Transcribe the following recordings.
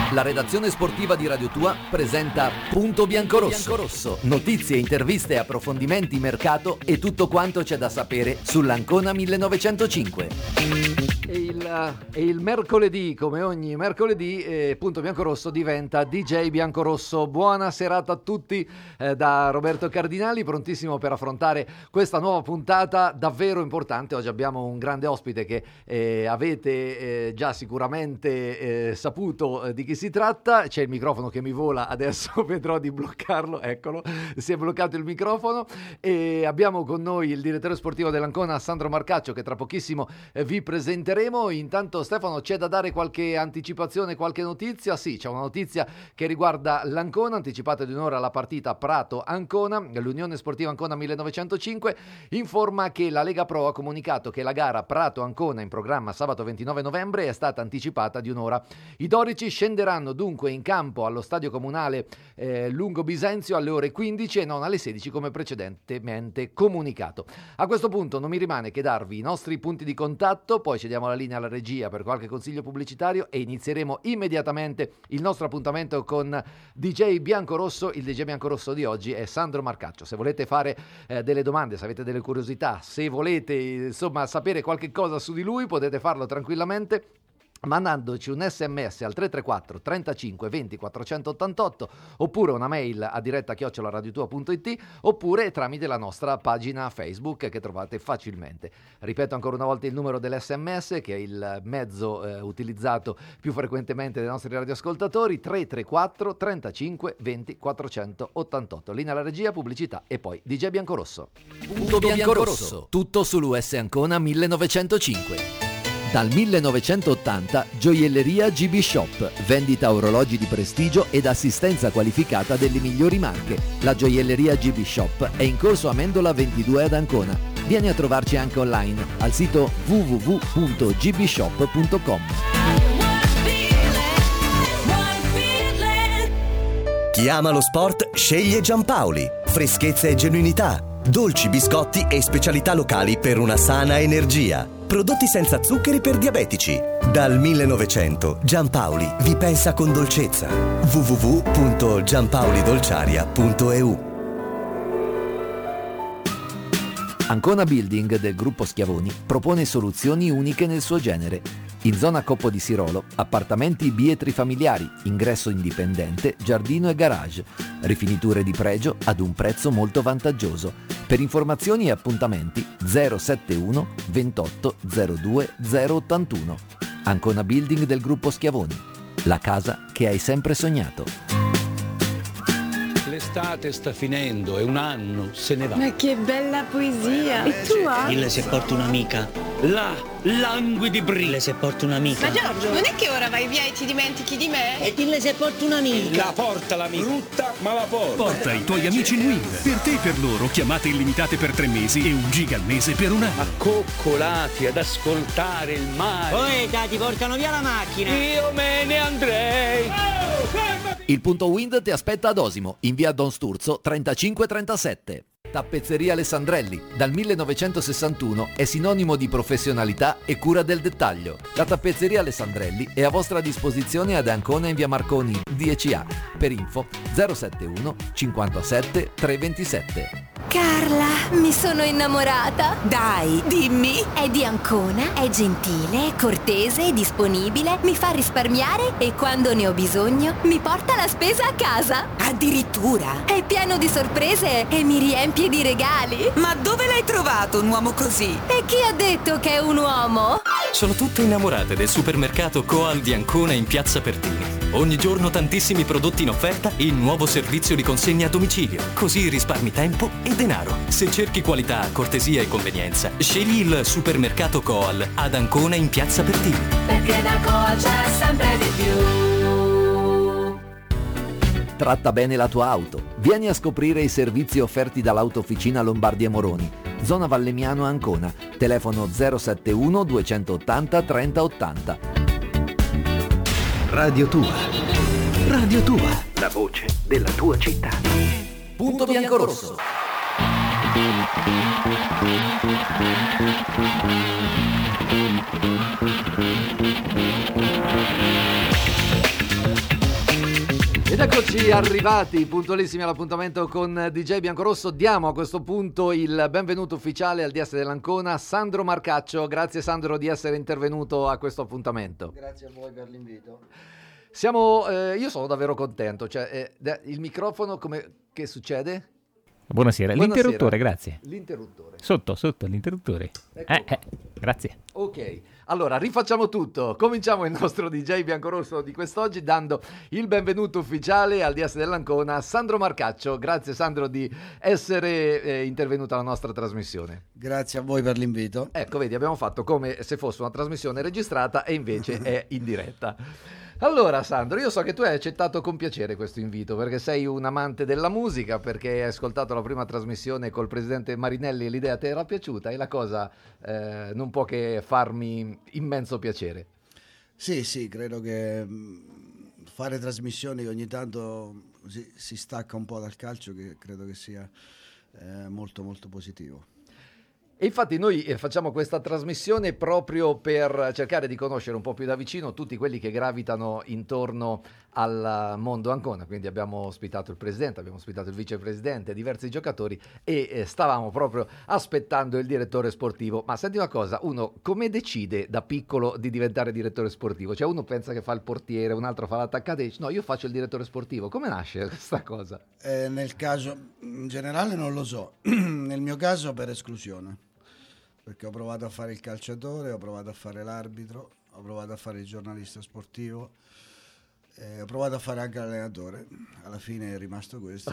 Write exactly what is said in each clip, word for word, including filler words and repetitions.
La redazione sportiva di Radio Tua presenta Punto Biancorosso. Biancorosso. Notizie, interviste, approfondimenti, mercato e tutto quanto c'è da sapere sull'Ancona millenovecentocinque. E il, e il mercoledì, come ogni mercoledì, eh, Punto Biancorosso diventa D J Biancorosso. Buona serata a tutti eh, da Roberto Cardinali, prontissimo per affrontare questa nuova puntata davvero importante. Oggi abbiamo un grande ospite che eh, avete eh, già sicuramente eh, saputo eh, di chi si tratta. C'è il microfono che mi vola, adesso vedrò di bloccarlo, eccolo, si è bloccato il microfono. E abbiamo con noi il direttore sportivo dell'Ancona, Sandro Marcaccio, che tra pochissimo eh, vi presenteremo. Intanto, Stefano, c'è da dare qualche anticipazione, qualche notizia? Sì, c'è una notizia che riguarda l'Ancona, anticipata di un'ora la partita Prato-Ancona. L'Unione Sportiva Ancona millenovecentocinque informa che la Lega Pro ha comunicato che la gara Prato-Ancona, in programma sabato ventinove novembre, è stata anticipata di un'ora. I dorici scenderanno dunque in campo allo stadio comunale eh, Lungo Bisenzio alle ore quindici e non alle sedici come precedentemente comunicato. A questo punto non mi rimane che darvi i nostri punti di contatto, poi cediamo la linea alla regia per qualche consiglio pubblicitario e inizieremo immediatamente il nostro appuntamento con D J Biancorosso. Il D J Biancorosso di oggi è Sandro Marcaccio. Se volete fare eh, delle domande, se avete delle curiosità, se volete insomma sapere qualche cosa su di lui, potete farlo tranquillamente mandandoci un sms al tre tre quattro trentacinque venti quattrocentottantotto oppure una mail a diretta chiocciola radiotua punto it oppure tramite la nostra pagina Facebook che trovate facilmente. Ripeto ancora una volta il numero dell'sms, che è il mezzo eh, utilizzato più frequentemente dai nostri radioascoltatori: tre tre quattro trentacinque venti quattrocentottantotto. Linea alla regia, pubblicità e poi D J Biancorosso. Punto Biancorosso, tutto sull'U S Ancona millenovecentocinque. Dal millenovecentottanta Gioielleria G B Shop, vendita orologi di prestigio ed assistenza qualificata delle migliori marche. La Gioielleria G B Shop è in corso Amendola ventidue ad Ancona. Vieni a trovarci anche online al sito w w w punto g b shop punto com. Chi ama lo sport sceglie Giampaoli. Freschezza e genuinità, dolci, biscotti e specialità locali per una sana energia. Prodotti senza zuccheri per diabetici. Dal millenovecento Giampaoli vi pensa con dolcezza. w w w punto giampaolidolciaria punto e u. Ancona Building del gruppo Schiavoni propone soluzioni uniche nel suo genere. In zona Coppo di Sirolo, appartamenti bietri familiari, ingresso indipendente, giardino e garage, rifiniture di pregio ad un prezzo molto vantaggioso. Per informazioni e appuntamenti zero sette uno ventotto zero due zero ottantuno. Ancona Building del gruppo Schiavoni, la casa che hai sempre sognato. L'estate sta finendo e un anno se ne va. Ma che bella poesia! E tu hai? Dille se porta un'amica. Là, languidi brille. Dille se porta un'amica. Ma Giorgio, non è che ora vai via e ti dimentichi di me? E dille se porta un'amica. La porta l'amica. Brutta, ma la porta. Porta i tuoi amici in Wind. Per te e per loro chiamate illimitate per tre mesi e un giga al mese per un anno. Accoccolati ad ascoltare il mare. Poi dai, ti portano via la macchina. Io me ne andrei. Oh, Il punto Wind ti aspetta ad Osimo, in via Don Sturzo trentacinque trentasette. Tappezzeria Alessandrelli, dal millenovecentosessantuno è sinonimo di professionalità e cura del dettaglio. La Tappezzeria Alessandrelli è a vostra disposizione ad Ancona in via Marconi dieci A. Per info zero sette uno cinquantasette treventisette. Carla, mi sono innamorata. Dai, dimmi. È di Ancona, è gentile, è cortese, è disponibile, mi fa risparmiare e quando ne ho bisogno mi porta la spesa a casa. Addirittura. È pieno di sorprese e mi riempie di regali. Ma dove l'hai trovato un uomo così? E chi ha detto che è un uomo? Sono tutte innamorate del supermercato Coal di Ancona in Piazza Pertini. Ogni giorno tantissimi prodotti in offerta e il nuovo servizio di consegna a domicilio. Così risparmi tempo e denaro. Se cerchi qualità, cortesia e convenienza, scegli il supermercato Coal ad Ancona in Piazza Pertini. Perché da Coal c'è sempre di più. Tratta bene la tua auto. Vieni a scoprire i servizi offerti dall'Autofficina Lombardi e Moroni. Zona Vallemiano Ancona. Telefono zero sette uno duecentottanta trenta ottanta. Radio Tua. Radio Tua. La voce della tua città. Punto Biancorosso. Eccoci arrivati puntualissimi all'appuntamento con D J Biancorosso. Diamo a questo punto il benvenuto ufficiale al D S dell'Ancona, Sandro Marcaccio. Grazie Sandro di essere intervenuto a questo appuntamento. Grazie a voi per l'invito. Siamo, eh, io sono davvero contento, cioè, eh, il microfono come, che succede? Buonasera, Buonasera. L'interruttore, grazie. L'interruttore. Sotto, sotto, l'interruttore. Ecco. Eh, eh, grazie. Ok, allora rifacciamo tutto. Cominciamo il nostro D J Biancorosso di quest'oggi dando il benvenuto ufficiale al D S dell'Ancona, Sandro Marcaccio. Grazie Sandro di essere eh, intervenuto alla nostra trasmissione. Grazie a voi per l'invito. Ecco, vedi, abbiamo fatto come se fosse una trasmissione registrata e invece è in diretta. Allora Sandro, io so che tu hai accettato con piacere questo invito perché sei un amante della musica, perché hai ascoltato la prima trasmissione col presidente Marinelli e l'idea ti era piaciuta e la cosa eh, non può che farmi immenso piacere. Sì, sì, credo che mh, fare trasmissioni ogni tanto si, si stacca un po' dal calcio, che credo che sia eh, molto molto positivo. E infatti noi facciamo questa trasmissione proprio per cercare di conoscere un po' più da vicino tutti quelli che gravitano intorno al mondo Ancona. Quindi abbiamo ospitato il presidente, abbiamo ospitato il vicepresidente, diversi giocatori e stavamo proprio aspettando il direttore sportivo. Ma senti una cosa, uno come decide da piccolo di diventare direttore sportivo? Cioè uno pensa che fa il portiere, un altro fa l'attaccante e dice no, io faccio il direttore sportivo. Come nasce questa cosa? Eh, nel caso, in generale non lo so, nel mio caso per esclusione. Perché ho provato a fare il calciatore, ho provato a fare l'arbitro, ho provato a fare il giornalista sportivo, eh, ho provato a fare anche l'allenatore. Alla fine è rimasto questo.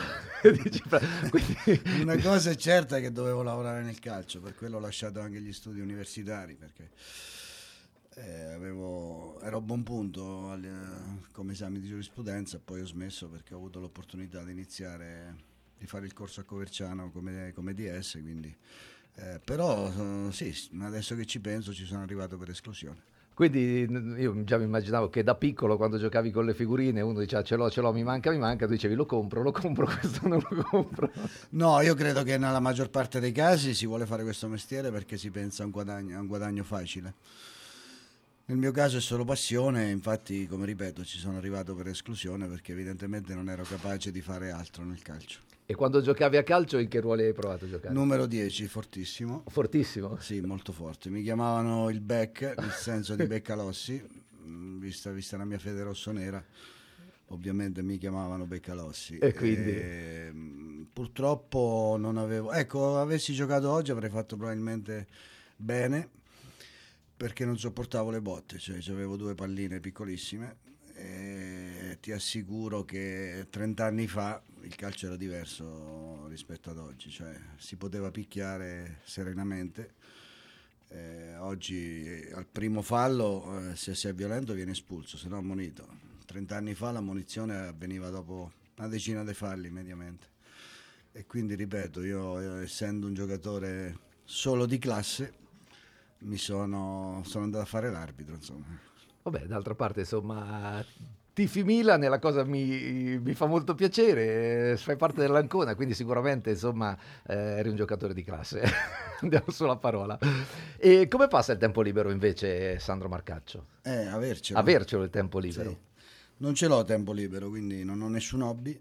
Una cosa è certa, è che dovevo lavorare nel calcio, per quello ho lasciato anche gli studi universitari, perché eh, avevo, ero a buon punto al, come esami di giurisprudenza, poi ho smesso perché ho avuto l'opportunità di iniziare, di fare il corso a Coverciano come, come D S, quindi... Eh, però uh, sì, adesso che ci penso ci sono arrivato per esclusione. Quindi io già mi immaginavo che da piccolo quando giocavi con le figurine uno diceva ce l'ho, ce l'ho, mi manca, mi manca, tu dicevi lo compro, lo compro, questo non lo compro. No, io credo che nella maggior parte dei casi si vuole fare questo mestiere perché si pensa a un guadagno, a un guadagno facile. Nel mio caso è solo passione, infatti come ripeto ci sono arrivato per esclusione perché evidentemente non ero capace di fare altro nel calcio. E quando giocavi a calcio in che ruoli hai provato a giocare? Numero dieci, fortissimo. Fortissimo? Sì, molto forte. Mi chiamavano il Bec, nel senso di Beccalossi, vista, vista la mia fede rossonera, ovviamente mi chiamavano Beccalossi. E quindi? E, purtroppo non avevo... Ecco, avessi giocato oggi avrei fatto probabilmente bene, perché non sopportavo le botte, cioè avevo due palline piccolissime. E ti assicuro che trent'anni fa il calcio era diverso rispetto ad oggi, cioè si poteva picchiare serenamente. Eh, oggi al primo fallo eh, se sei violento viene espulso, se no ammonito. Trent'anni fa l'ammonizione avveniva dopo una decina di falli mediamente. E quindi ripeto, io, io essendo un giocatore solo di classe mi sono, sono andato a fare l'arbitro, insomma. Vabbè, d'altra parte, insomma, tifi Milan e la cosa mi, mi fa molto piacere, fai parte dell'Ancona, quindi sicuramente, insomma, eh, eri un giocatore di classe, andiamo sulla parola. E come passa il tempo libero invece, Sandro Marcaccio? Eh, avercelo. Avercelo il tempo libero. Sì. Non ce l'ho tempo libero, quindi non ho nessun hobby.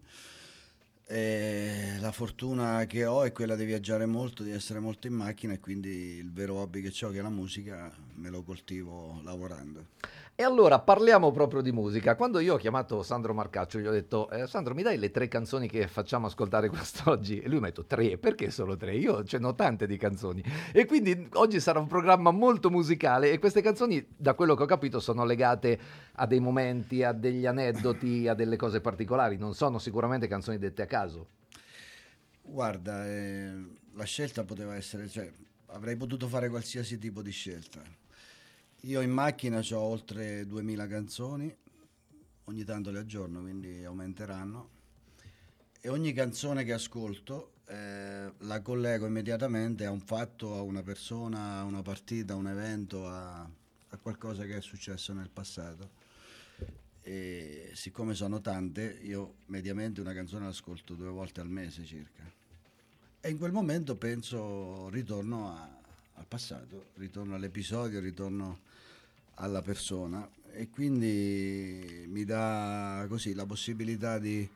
E la fortuna che ho è quella di viaggiare molto, di essere molto in macchina e quindi il vero hobby che ho, che è la musica, me lo coltivo lavorando. E allora parliamo proprio di musica. Quando io ho chiamato Sandro Marcaccio gli ho detto eh, Sandro mi dai le tre canzoni che facciamo ascoltare quest'oggi? E lui mi ha detto tre, perché solo tre? Io ce n'ho tante di canzoni e quindi oggi sarà un programma molto musicale e queste canzoni, da quello che ho capito, sono legate a dei momenti, a degli aneddoti, a delle cose particolari, non sono sicuramente canzoni dette a caso. Guarda, eh, la scelta poteva essere, cioè avrei potuto fare qualsiasi tipo di scelta. Io in macchina ho oltre duemila canzoni, ogni tanto le aggiorno, quindi aumenteranno, e ogni canzone che ascolto eh, la collego immediatamente a un fatto, a una persona, a una partita, a un evento, a, a qualcosa che è successo nel passato. E siccome sono tante, io mediamente una canzone l'ascolto due volte al mese circa. E in quel momento penso, ritorno a, al passato, ritorno all'episodio, ritorno alla persona e quindi mi dà così la possibilità di,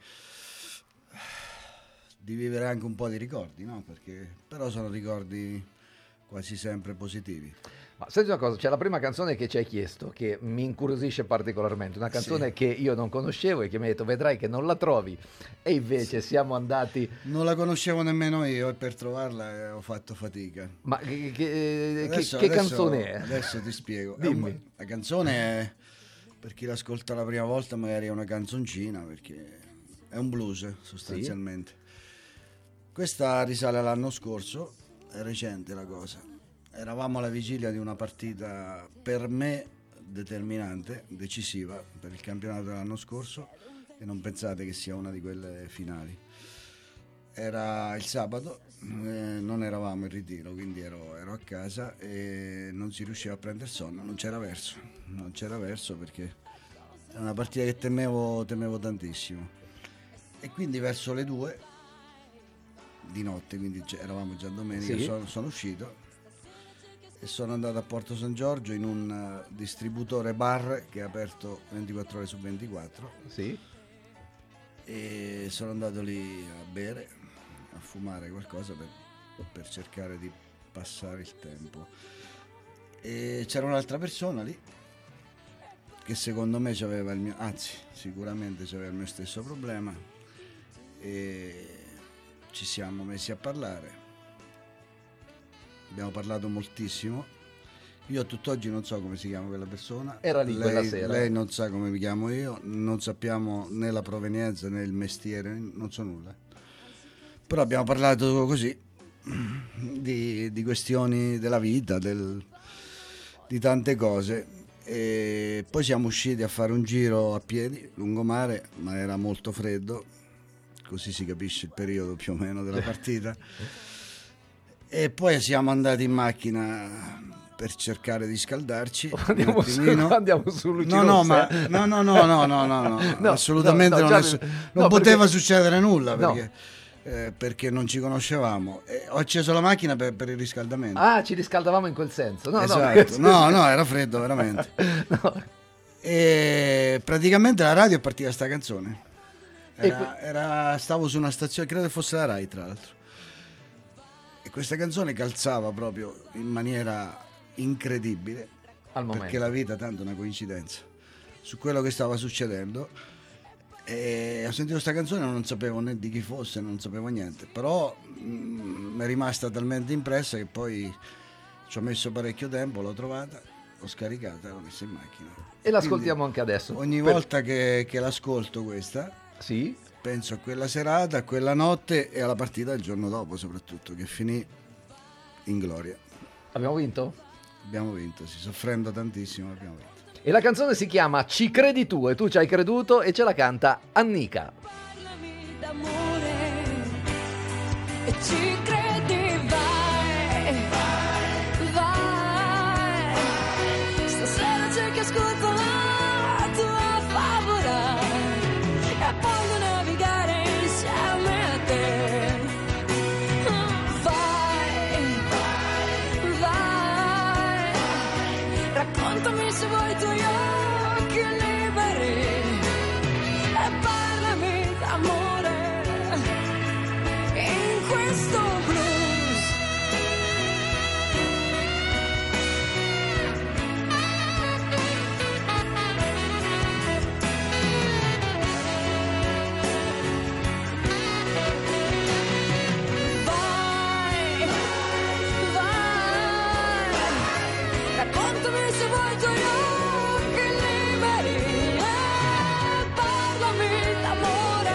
di vivere anche un po' di ricordi, no? Perché però sono ricordi quasi sempre positivi. Ma senti una cosa, c'è la prima canzone che ci hai chiesto che mi incuriosisce particolarmente, una canzone sì. che io non conoscevo e che mi hai detto vedrai che non la trovi, e invece sì. siamo andati... Non la conoscevo nemmeno io e per trovarla eh, ho fatto fatica. Ma che, che, adesso, che adesso, canzone è? Adesso ti spiego. Dimmi. È un, la canzone è, per chi l'ascolta la prima volta magari è una canzoncina, perché è un blues sostanzialmente. Sì. Questa risale all'anno scorso, è recente la cosa. Eravamo alla vigilia di una partita per me determinante, decisiva per il campionato dell'anno scorso, e non pensate che sia una di quelle finali. Era il sabato, eh, non eravamo in ritiro, quindi ero, ero a casa e non si riusciva a prendere sonno, non c'era verso, non c'era verso perché è una partita che temevo, temevo tantissimo. E quindi verso le due di notte, quindi eravamo già domenica, sì. sono, sono uscito e sono andato a Porto San Giorgio in un uh, distributore bar che è aperto ventiquattro ore su ventiquattro. Sì. E sono andato lì a bere, a fumare qualcosa per, per cercare di passare il tempo. E c'era un'altra persona lì che secondo me aveva il mio, anzi sicuramente aveva il mio stesso problema, e ci siamo messi a parlare. Abbiamo parlato moltissimo. Io a tutt'oggi non so come si chiama quella persona. Era lì lei, quella sera. Lei non sa come mi chiamo io, non sappiamo né la provenienza né il mestiere, non so nulla. Però abbiamo parlato così di, di questioni della vita, del, di tante cose. E poi siamo usciti a fare un giro a piedi, lungomare, ma era molto freddo, così si capisce il periodo più o meno della partita. E poi siamo andati in macchina per cercare di scaldarci. Andiamo, su, andiamo su Luci no, no, ma, no, no, no, no, no, no, no, no, assolutamente no, no, non, è, non no, poteva perché... succedere nulla perché, no. eh, perché non ci conoscevamo. E ho acceso la macchina per, per il riscaldamento. Ah, ci riscaldavamo in quel senso. No, esatto. no, no, no, era freddo veramente. no. E praticamente la radio è partita sta canzone. Era, era, stavo su una stazione, credo fosse la Rai tra l'altro. E questa canzone calzava proprio in maniera incredibile, al momento, perché la vita tanto è una coincidenza, su quello che stava succedendo. E ho sentito questa canzone, non sapevo né di chi fosse, non sapevo niente, però mi è rimasta talmente impressa che poi ci ho messo parecchio tempo, l'ho trovata, l'ho scaricata e l'ho messa in macchina. E l'ascoltiamo anche adesso. Ogni per... volta che, che l'ascolto questa, sì, penso a quella serata, a quella notte e alla partita il giorno dopo soprattutto, che finì in gloria. Abbiamo vinto? Abbiamo vinto, sì, soffrendo tantissimo abbiamo vinto. E la canzone si chiama Ci credi tu, e tu ci hai creduto, e ce la canta Annika. Parlami d'amore e ci credi, vai, vai, vai. Stasera c'è che ascolta la tua favola e voglio navigare insieme a te. Vai, vai, vai. Raccontami se vuoi i tuoi occhi liberi e parlami d'amore in questo blues. Vai, vai, raccontami se vuoi i tuoi occhi liberi e parlami d'amore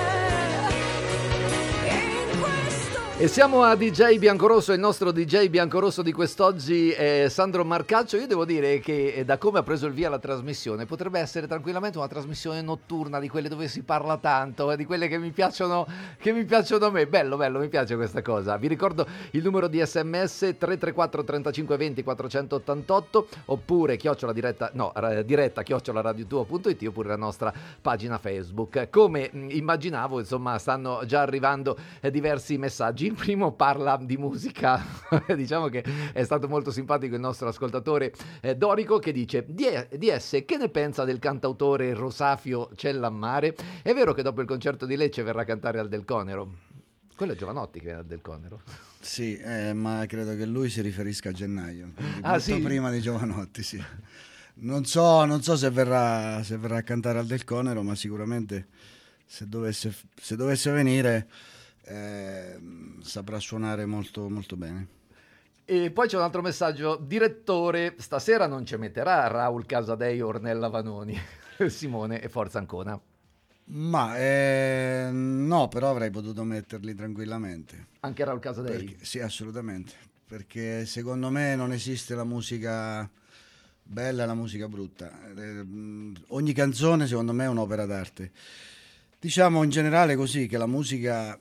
in questo. E siamo a D J Biancorosso, il nostro D J Biancorosso di quest'oggi è Sandro Marcaccio. Io devo dire che da come ha preso il via la trasmissione potrebbe essere tranquillamente una trasmissione notturna, di quelle dove si parla tanto, di quelle che mi piacciono, che mi piacciono a me. Bello, bello, mi piace questa cosa. Vi ricordo il numero di sms tre tre quattro trentacinque venti quattrocentottantotto, oppure chiocciola diretta, no, diretta chiocciola radiotua punto it, oppure la nostra pagina Facebook. Come immaginavo, insomma, stanno già arrivando diversi messaggi. primo parla di musica. Diciamo che è stato molto simpatico il nostro ascoltatore eh, Dorico, che dice: D S, che ne pensa del cantautore Rosafio Cellammare? È vero che dopo il concerto di Lecce verrà a cantare al Del Conero? Quello è Giovanotti che viene al Del Conero. Sì, eh, ma credo che lui si riferisca a gennaio, ah, molto sì? prima di Giovanotti, sì. Non so, non so se verrà, se verrà a cantare al Del Conero, ma sicuramente se dovesse, se dovesse venire eh, saprà suonare molto, molto bene. E poi c'è un altro messaggio: direttore, stasera non ci metterà Raul Casadei o Ornella Vanoni? Simone e Forza Ancona. Ma eh, no, però avrei potuto metterli tranquillamente. Anche Raul Casadei? Perché, sì, assolutamente, perché secondo me non esiste la musica bella e la musica brutta. Eh, ogni canzone secondo me è un'opera d'arte. Diciamo in generale così, che la musica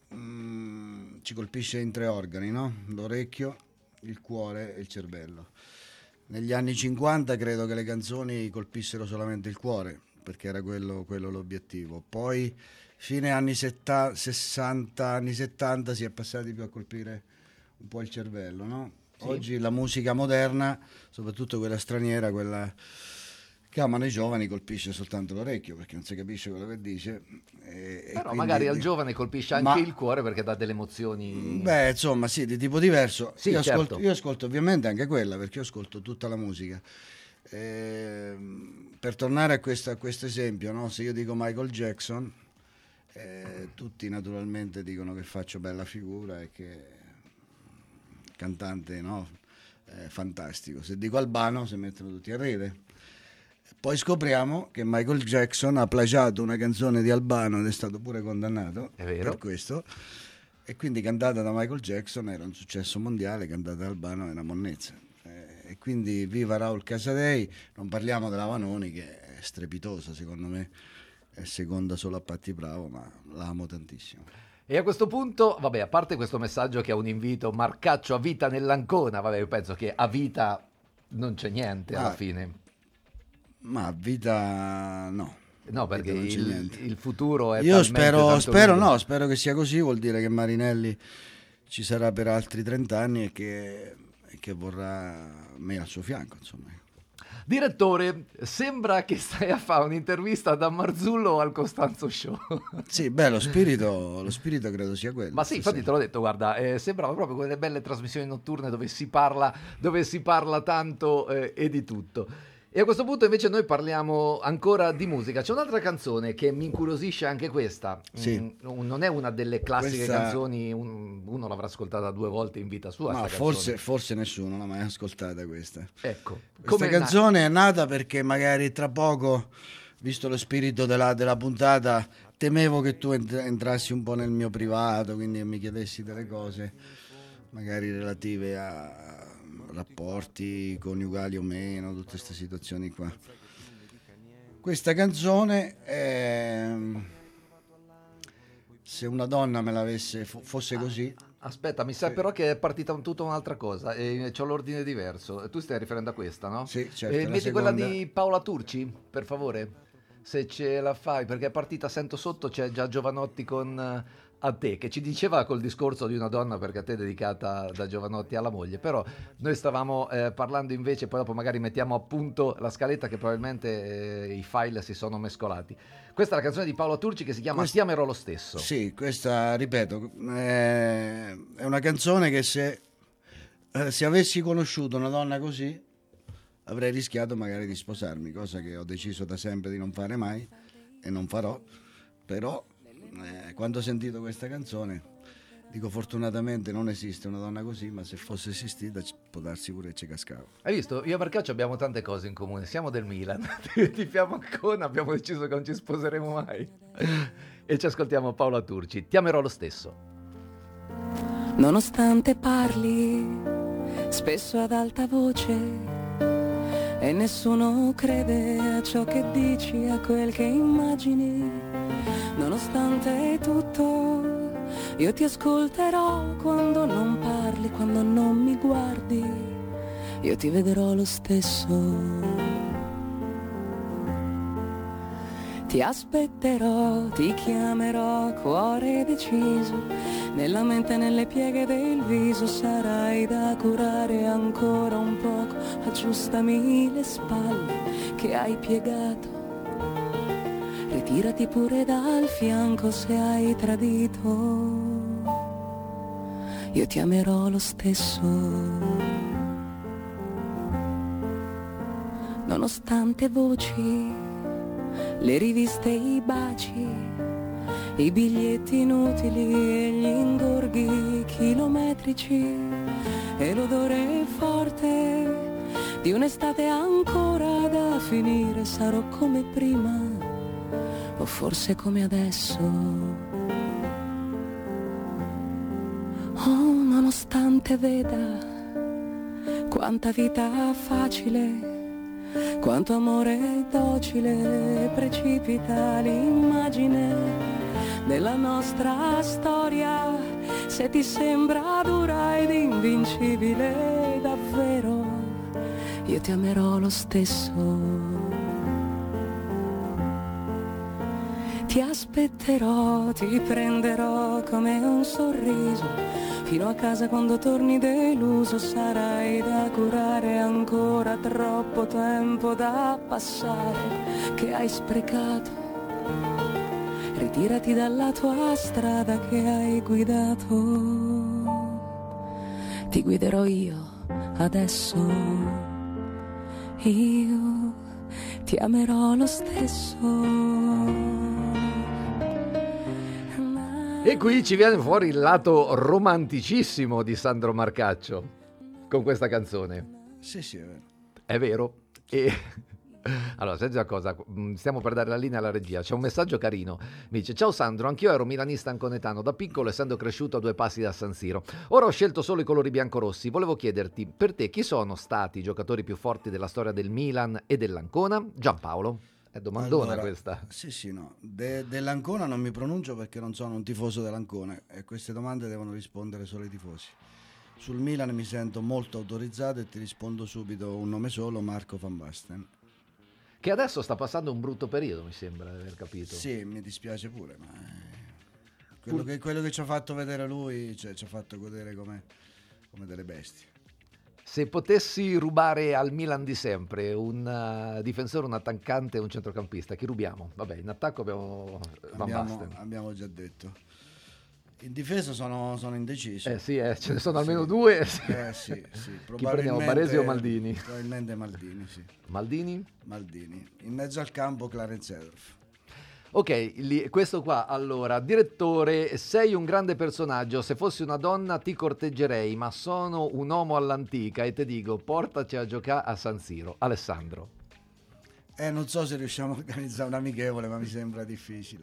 mh, ci colpisce in tre organi, no? L'orecchio, il cuore e il cervello. Negli anni cinquanta credo che le canzoni colpissero solamente il cuore, perché era quello, quello l'obiettivo. Poi fine anni setta, sessanta, anni settanta si è passati più a colpire un po' il cervello, no? Sì. Oggi la musica moderna, soprattutto quella straniera, quella che amano i giovani, colpisce soltanto l'orecchio, perché non si capisce quello che dice. E, Però e magari quindi, al giovane colpisce anche ma, il cuore, perché dà delle emozioni. Beh, insomma, sì, di tipo diverso. Sì, io, certo. ascolto, io ascolto ovviamente anche quella, perché io ascolto tutta la musica. Eh, per tornare a questo, a questo esempio, no? Se io dico Michael Jackson, eh, tutti naturalmente dicono che faccio bella figura e che cantante, no? Eh, fantastico. Se dico Albano si mettono tutti a ridere. Poi scopriamo che Michael Jackson ha plagiato una canzone di Albano ed è stato pure condannato per questo, e quindi cantata da Michael Jackson era un successo mondiale, cantata da Albano è una monnezza. E quindi viva Raul Casadei. Non parliamo della Vanoni, che è strepitosa secondo me, è seconda solo a Patti Bravo, ma la amo tantissimo. E a questo punto, vabbè, a parte questo messaggio che è un invito, Marcaccio a vita nell'Ancona, vabbè, io penso che a vita non c'è niente alla ah, fine. Ma a vita no. No, perché il, il futuro è io spero, spero lungo. no, spero che sia così, vuol dire che Marinelli ci sarà per altri trent'anni e che che vorrà me al suo fianco, insomma. Direttore, sembra che stai a fare un'intervista da Marzullo o al Costanzo Show. Sì, beh, lo spirito, lo spirito credo sia quello. Ma sì, infatti te l'ho detto, guarda, eh, sembrava proprio quelle belle trasmissioni notturne dove si parla, dove si parla tanto eh, e di tutto. E a questo punto invece noi parliamo ancora di musica. C'è un'altra canzone che mi incuriosisce anche questa. Sì. Mm, non è una delle classiche questa... canzoni, un, uno l'avrà ascoltata due volte in vita sua. Ma forse, canzone. forse nessuno l'ha mai ascoltata questa. Ecco. Questa canzone è nata perché magari tra poco, visto lo spirito della, della puntata, temevo che tu entrassi un po' nel mio privato, quindi mi chiedessi delle cose magari relative a rapporti coniugali o meno, tutte queste situazioni qua. Questa canzone è... se una donna me l'avesse fosse così. Aspetta, mi sa sì. però che è partita un, tutta un'altra cosa e c'ho l'ordine diverso. Tu stai riferendo a questa, no? Sì, certo. E metti quella di Paola Turci, per favore, se ce la fai, perché è partita, sento sotto, c'è già Giovanotti con A te, che ci diceva col discorso di una donna, perché a te è dedicata da Giovanotti alla moglie, però noi stavamo eh, parlando invece, poi dopo magari mettiamo a punto la scaletta, che probabilmente eh, i file si sono mescolati. Questa è la canzone di Paola Turci che si chiama Questa, Ti amerò lo stesso. Sì, questa, ripeto, è, è una canzone che se, eh, se avessi conosciuto una donna così avrei rischiato magari di sposarmi, cosa che ho deciso da sempre di non fare mai e non farò, però Eh, quando ho sentito questa canzone dico fortunatamente non esiste una donna così, ma se fosse esistita può darsi pure che ci cascavo. Hai visto? Io e Marcaccio abbiamo tante cose in comune, siamo del Milan, tifiamo Ancona, abbiamo deciso che non ci sposeremo mai e ci ascoltiamo Paola Turci, Ti amerò lo stesso. Nonostante parli spesso ad alta voce e nessuno crede a ciò che dici, a quel che immagini, nonostante tutto, io ti ascolterò quando non parli, quando non mi guardi, io ti vedrò lo stesso. Ti aspetterò, ti chiamerò, cuore deciso, nella mente e nelle pieghe del viso sarai da curare ancora un poco, aggiustami le spalle che hai piegato, ritirati pure dal fianco se hai tradito, io ti amerò lo stesso, nonostante voci, le riviste, i baci, i biglietti inutili e gli ingorghi chilometrici e l'odore forte di un'estate ancora da finire. Sarò come prima o forse come adesso. Oh, nonostante veda quanta vita facile, quanto amore docile precipita l'immagine della nostra storia, se ti sembra dura ed invincibile davvero, io ti amerò lo stesso. Ti aspetterò, ti prenderò come un sorriso, fino a casa quando torni deluso, sarai da curare ancora, troppo tempo da passare che hai sprecato, ritirati dalla tua strada che hai guidato, ti guiderò io adesso, io ti amerò lo stesso. E qui ci viene fuori il lato romanticissimo di Sandro Marcaccio con questa canzone. Sì, sì, è vero. È vero. E allora, senti una cosa, stiamo per dare la linea alla regia. C'è un messaggio carino. Mi dice: ciao Sandro, anch'io ero milanista anconetano da piccolo, essendo cresciuto a due passi da San Siro. Ora ho scelto solo i colori biancorossi. Volevo chiederti, per te chi sono stati i giocatori più forti della storia del Milan e dell'Ancona? Giampaolo. È domandona allora, questa. Sì, sì, no. De, dell'Ancona non mi pronuncio perché non sono un tifoso dell'Ancona e queste domande devono rispondere solo i tifosi. Sul Milan mi sento molto autorizzato e ti rispondo subito un nome solo, Marco Van Basten. Che adesso sta passando un brutto periodo, mi sembra di aver capito. Sì, mi dispiace pure, ma quello, che, quello che ci ha fatto vedere lui, cioè, ci ha fatto godere come, come delle bestie. Se potessi rubare al Milan di sempre un uh, difensore, un attaccante e un centrocampista, chi rubiamo? Vabbè, in attacco abbiamo Van abbiamo, Basten. Abbiamo già detto. In difesa sono, sono indeciso. Eh sì, eh, ce ne sono almeno sì. due. Eh sì, sì. Chi prendiamo, Baresi o Maldini? Probabilmente Maldini, sì. Maldini? Maldini. In mezzo al campo Clarence Seedorf. Ok, lì, questo qua, allora, direttore, sei un grande personaggio, se fossi una donna ti corteggerei, ma sono un uomo all'antica e ti dico, portaci a giocare a San Siro. Alessandro. Eh, non so se riusciamo a organizzare un amichevole, ma mi sembra difficile.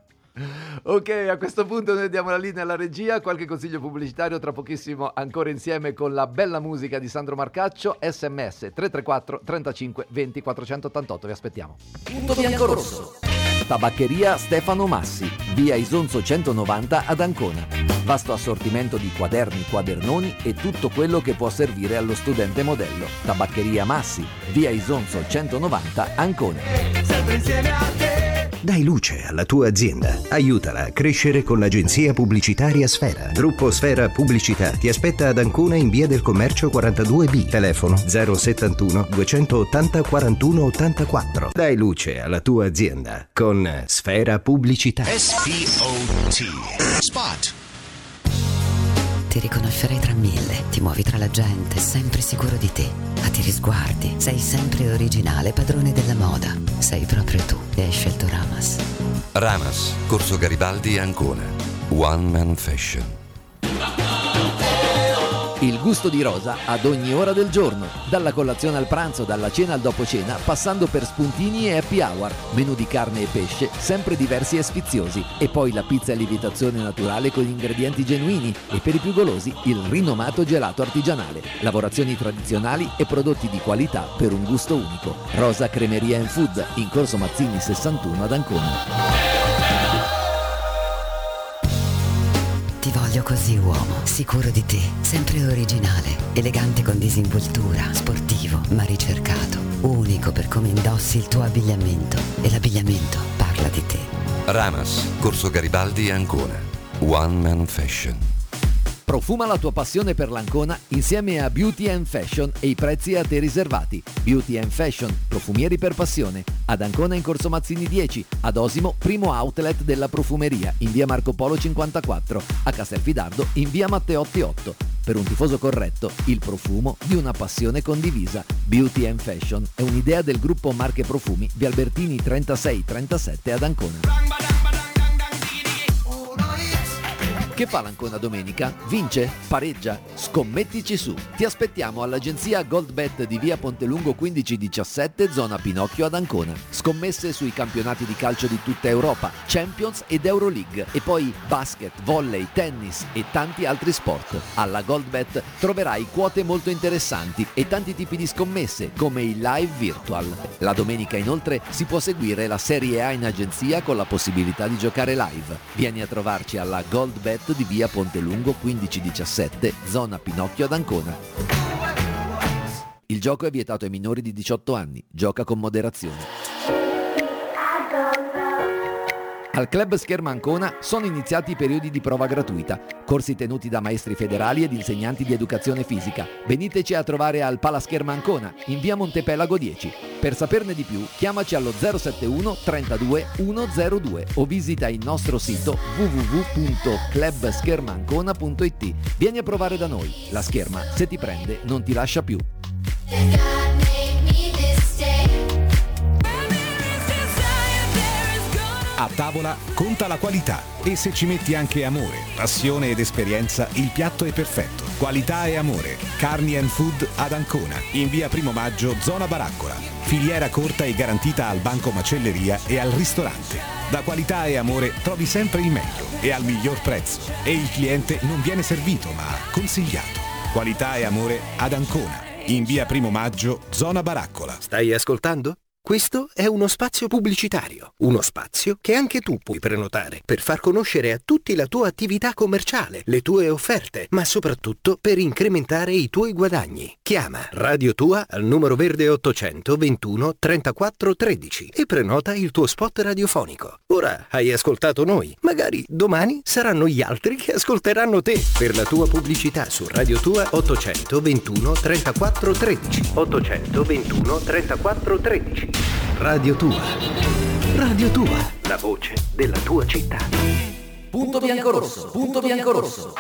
Ok, a questo punto noi diamo la linea alla regia, qualche consiglio pubblicitario, tra pochissimo ancora insieme con la bella musica di Sandro Marcaccio. Sms tre tre quattro trentacinque venti quattrocentottantotto, vi aspettiamo. Punto Biancorosso. Tabaccheria Stefano Massi, via Isonzo centonovanta ad Ancona. Vasto assortimento di quaderni, quadernoni e tutto quello che può servire allo studente modello. Tabaccheria Massi, via Isonzo centonovanta, Ancona. Sempre insieme a te. Dai luce alla tua azienda. Aiutala a crescere con l'agenzia pubblicitaria Sfera. Gruppo Sfera Pubblicità ti aspetta ad Ancona in via del Commercio quarantadue B. Telefono zero settantuno duecentottanta quarantuno ottantaquattro. Dai luce alla tua azienda con Sfera Pubblicità. S P O T. Spot. Ti riconoscerei tra mille, ti muovi tra la gente, sempre sicuro di te. Attiri sguardi, sei sempre originale, padrone della moda. Sei proprio tu e hai scelto Ramas. Ramas, Corso Garibaldi, Ancona. One Man Fashion. Il gusto di Rosa ad ogni ora del giorno, dalla colazione al pranzo, dalla cena al dopo cena, passando per spuntini e happy hour, menù di carne e pesce, sempre diversi e sfiziosi, e poi la pizza a lievitazione naturale con ingredienti genuini e per i più golosi il rinomato gelato artigianale, lavorazioni tradizionali e prodotti di qualità per un gusto unico. Rosa Cremeria and Food, in Corso Mazzini sessantuno ad Ancona. Ti voglio così, uomo, sicuro di te, sempre originale, elegante con disinvoltura, sportivo ma ricercato, unico per come indossi il tuo abbigliamento. E l'abbigliamento parla Ramas, Corso Garibaldi, Ancona. One Man Fashion. Profuma la tua passione per l'Ancona insieme a Beauty and Fashion e i prezzi a te riservati. Beauty and Fashion, profumieri per passione. Ad Ancona in Corso Mazzini dieci, ad Osimo primo outlet della profumeria in via Marco Polo cinquantaquattro, a Castelfidardo in via Matteotti otto. Per un tifoso corretto, il profumo di una passione condivisa. Beauty and Fashion è un'idea del gruppo Marche Profumi via Albertini trentasei trentasette ad Ancona. Che fa l'Ancona domenica? Vince? Pareggia? Scommettici su! Ti aspettiamo all'agenzia Goldbet di via Pontelungo quindici diciassette, zona Pinocchio ad Ancona. Scommesse sui campionati di calcio di tutta Europa, Champions ed Euroleague e poi basket, volley, tennis e tanti altri sport. Alla Goldbet troverai quote molto interessanti e tanti tipi di scommesse come il live virtual. La domenica inoltre si può seguire la Serie A in agenzia con la possibilità di giocare live. Vieni a trovarci alla Goldbet di via Pontelungo quindici diciassette, zona Pinocchio ad Ancona. Il gioco è vietato ai minori di diciotto anni. Gioca con moderazione. Al Club Scherma Ancona sono iniziati i periodi di prova gratuita, corsi tenuti da maestri federali ed insegnanti di educazione fisica. Veniteci a trovare al Pala Scherma Ancona, in via Montepelago dieci. Per saperne di più, chiamaci allo zero settantuno trentadue centodue o visita il nostro sito w w w punto club scherma ancona punto i t. Vieni a provare da noi. La scherma, se ti prende, non ti lascia più. A tavola conta la qualità e se ci metti anche amore, passione ed esperienza, il piatto è perfetto. Qualità e amore. Carni and Food ad Ancona, in via Primo Maggio, zona Baraccola. Filiera corta e garantita al banco macelleria e al ristorante. Da qualità e amore trovi sempre il meglio e al miglior prezzo. E il cliente non viene servito ma consigliato. Qualità e amore ad Ancona, in via Primo Maggio, zona Baraccola. Stai ascoltando? Questo è uno spazio pubblicitario, uno spazio che anche tu puoi prenotare per far conoscere a tutti la tua attività commerciale, le tue offerte, ma soprattutto per incrementare i tuoi guadagni. Chiama Radio Tua al numero verde ottocentoventuno trentaquattro tredici e prenota il tuo spot radiofonico. Ora hai ascoltato noi, magari domani saranno gli altri che ascolteranno te. Per la tua pubblicità su Radio Tua ottocentoventuno trentaquattro tredici. ottocentoventuno trentaquattro tredici. Radio Tua. Radio Tua, la voce della tua città. Punto biancorosso, punto biancorosso.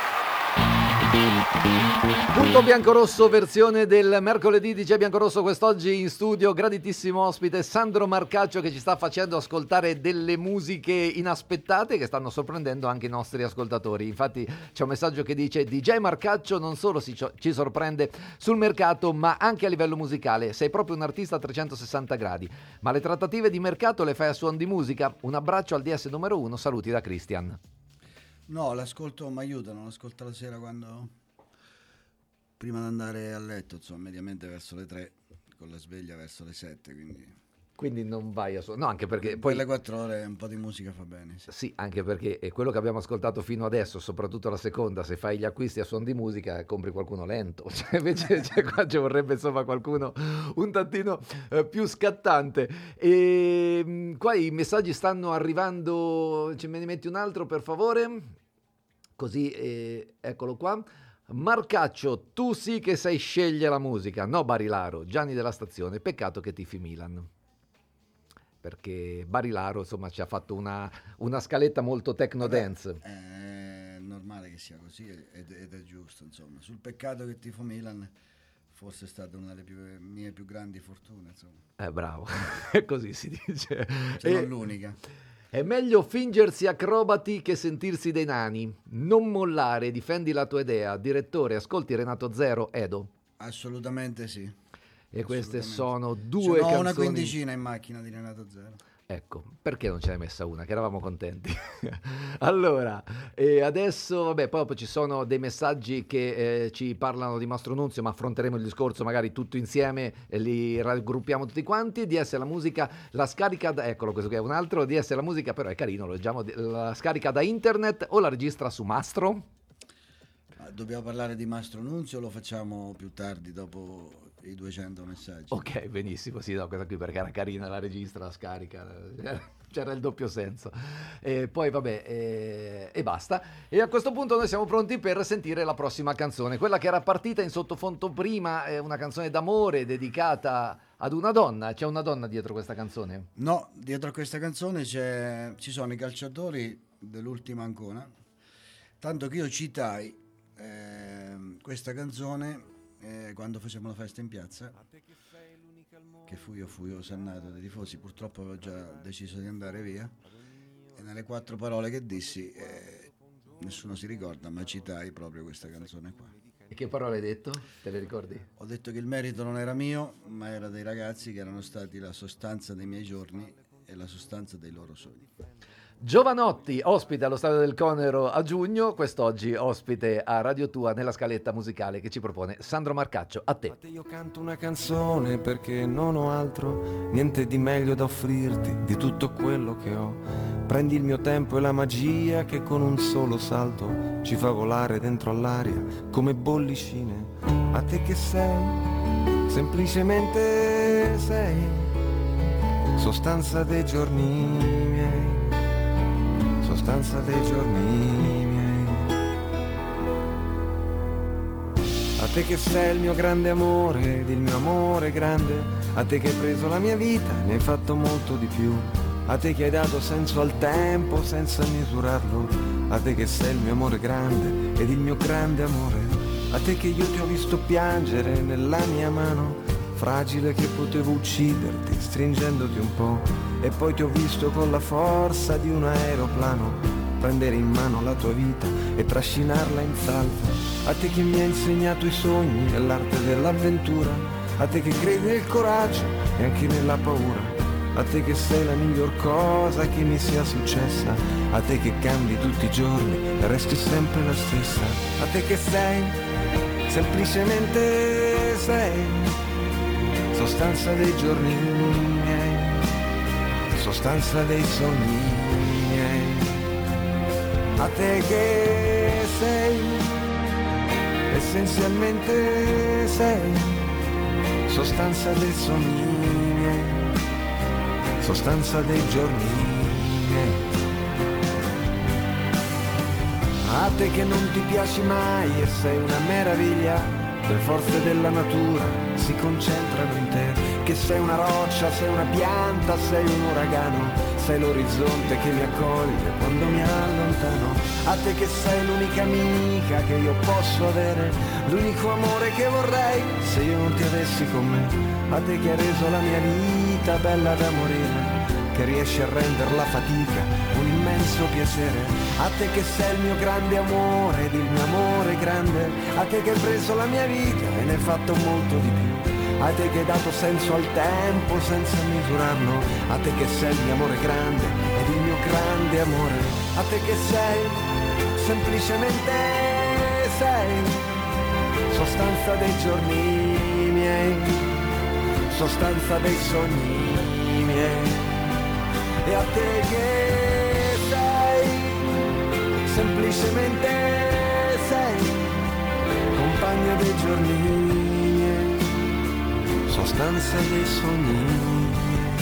Punto biancorosso, versione del mercoledì D J Biancorosso. Quest'oggi in studio graditissimo ospite Sandro Marcaccio, che ci sta facendo ascoltare delle musiche inaspettate che stanno sorprendendo anche i nostri ascoltatori. Infatti c'è un messaggio che dice: D J Marcaccio non solo si, ci sorprende sul mercato ma anche a livello musicale, sei proprio un artista a trecentosessanta gradi, ma le trattative di mercato le fai a suon di musica? Un abbraccio al D S numero uno, saluti da Christian. No, l'ascolto, mi aiutano, l'ascolto la sera quando prima di andare a letto, insomma, mediamente verso le tre, con la sveglia verso le sette, quindi... Quindi non vai a suonare, no, anche perché poi... Per le quattro ore un po' di musica fa bene. Sì, sì, anche perché è quello che abbiamo ascoltato fino adesso, soprattutto la seconda, se fai gli acquisti a suon di musica compri qualcuno lento, cioè, invece cioè, qua ci vorrebbe insomma qualcuno un tantino eh, più scattante. E mh, qua i messaggi stanno arrivando, ce me ne metti un altro per favore, così eh, eccolo qua. Marcaccio, tu sì che sai scegliere la musica, no Barilaro, Gianni della Stazione, peccato che tifi Milan. Perché Barilaro insomma ci ha fatto una, una scaletta molto techno dance. È normale che sia così ed, ed è giusto, insomma. Sul peccato che tifo Milan fosse stata una delle più, mie più grandi fortune, insomma. Eh bravo, così si dice. Se non l'unica. È meglio fingersi acrobati che sentirsi dei nani. Non mollare, difendi la tua idea. Direttore, ascolti Renato Zero, Edo. Assolutamente sì. E queste sono due Ce n'ho canzoni. una quindicina in macchina di Renato Zero. Ecco, perché non ce n'hai messa una? Che eravamo contenti. Allora, e adesso, vabbè, poi dopo ci sono dei messaggi che eh, ci parlano di Mastro Nunzio, ma affronteremo il discorso magari tutto insieme, e li raggruppiamo tutti quanti. D S la musica, la scarica da... Eccolo, questo qui è un altro. D S la musica, però è carino, lo leggiamo, la scarica da internet o la registra su Mastro? Dobbiamo parlare di Mastro Nunzio, lo facciamo più tardi, dopo i duecento messaggi. Ok, benissimo, sì, no, questa qui perché era carina, la registra, la scarica. c'era il doppio senso. E poi vabbè, e, e basta. E a questo punto noi siamo pronti per sentire la prossima canzone, quella che era partita in sottofondo prima, è una canzone d'amore dedicata ad una donna. C'è una donna dietro questa canzone? No, dietro a questa canzone c'è, ci sono i calciatori dell'ultima Ancona, tanto che io citai eh, questa canzone eh, quando facevamo la festa in piazza, che fui io, fui osannato dai tifosi, purtroppo avevo già deciso di andare via, e nelle quattro parole che dissi eh, nessuno si ricorda, ma citai proprio questa canzone qua. E che parole hai detto? Te le ricordi? Ho detto che il merito non era mio, ma era dei ragazzi che erano stati la sostanza dei miei giorni e la sostanza dei loro sogni. Giovanotti, ospite allo Stadio del Conero a giugno, quest'oggi ospite a Radio Tua nella scaletta musicale che ci propone Sandro Marcaccio. A te. Io canto una canzone perché non ho altro, niente di meglio da offrirti di tutto quello che ho. Prendi il mio tempo e la magia che con un solo salto ci fa volare dentro all'aria come bollicine. A te che sei, semplicemente sei, sostanza dei giorni miei, sostanza dei giorni miei. A te che sei il mio grande amore ed il mio amore grande, a te che hai preso la mia vita, ne hai fatto molto di più, a te che hai dato senso al tempo senza misurarlo, a te che sei il mio amore grande ed il mio grande amore, a te che io ti ho visto piangere nella mia mano, fragile che potevo ucciderti stringendoti un po', e poi ti ho visto con la forza di un aeroplano prendere in mano la tua vita e trascinarla in salvo, a te che mi hai insegnato i sogni e l'arte dell'avventura, a te che credi nel coraggio e anche nella paura, a te che sei la miglior cosa che mi sia successa, a te che cambi tutti i giorni e resti sempre la stessa, a te che sei, semplicemente sei, sostanza dei giorni miei, sostanza dei sogni miei, a te che sei, essenzialmente sei, sostanza dei sogni miei, sostanza dei giorni miei. A te che non ti piaci mai e sei una meraviglia, le forze della natura si concentrano in te, che sei una roccia, sei una pianta, sei un uragano, sei l'orizzonte che mi accoglie quando mi allontano, a te che sei l'unica amica che io posso avere, l'unico amore che vorrei se io non ti avessi con me, a te che hai reso la mia vita bella da morire, che riesci a rendere la fatica un immenso piacere, a te che sei il mio grande amore ed il mio amore grande, a te che hai preso la mia vita e ne hai fatto molto di più, a te che hai dato senso al tempo senza misurarlo, a te che sei il mio amore grande ed il mio grande amore, a te che sei, semplicemente sei, sostanza dei giorni miei, sostanza dei sogni miei, e a te che sei, semplicemente sei, compagno dei giorni miei, sostanza dei sogni miei.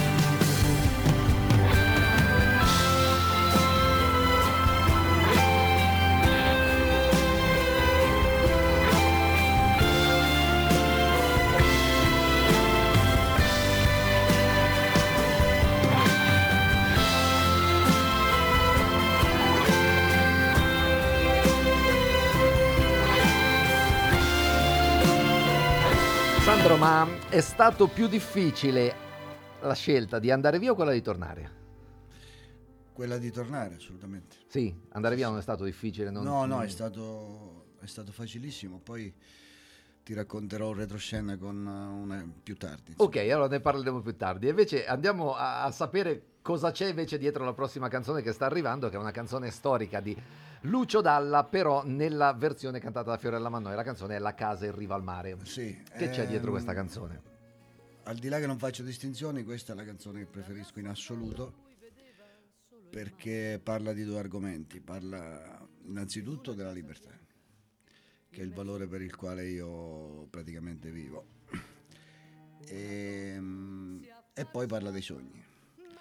Sandro, ma è stato più difficile la scelta di andare via o quella di tornare? Quella di tornare, assolutamente. Sì, andare via non è stato difficile? Non... No, no, è stato, è stato facilissimo. Poi ti racconterò un retroscena con una più tardi. Insomma. Ok, allora ne parleremo più tardi. Invece andiamo a, a sapere cosa c'è invece dietro la prossima canzone che sta arrivando, che è una canzone storica di Lucio Dalla, però nella versione cantata da Fiorella Mannoia. La canzone è La casa in riva al mare. Sì. Che c'è ehm, dietro questa canzone? Al di là che non faccio distinzioni, questa è la canzone che preferisco in assoluto, perché parla di due argomenti. Parla innanzitutto della libertà, che è il valore per il quale io praticamente vivo, e, e poi parla dei sogni.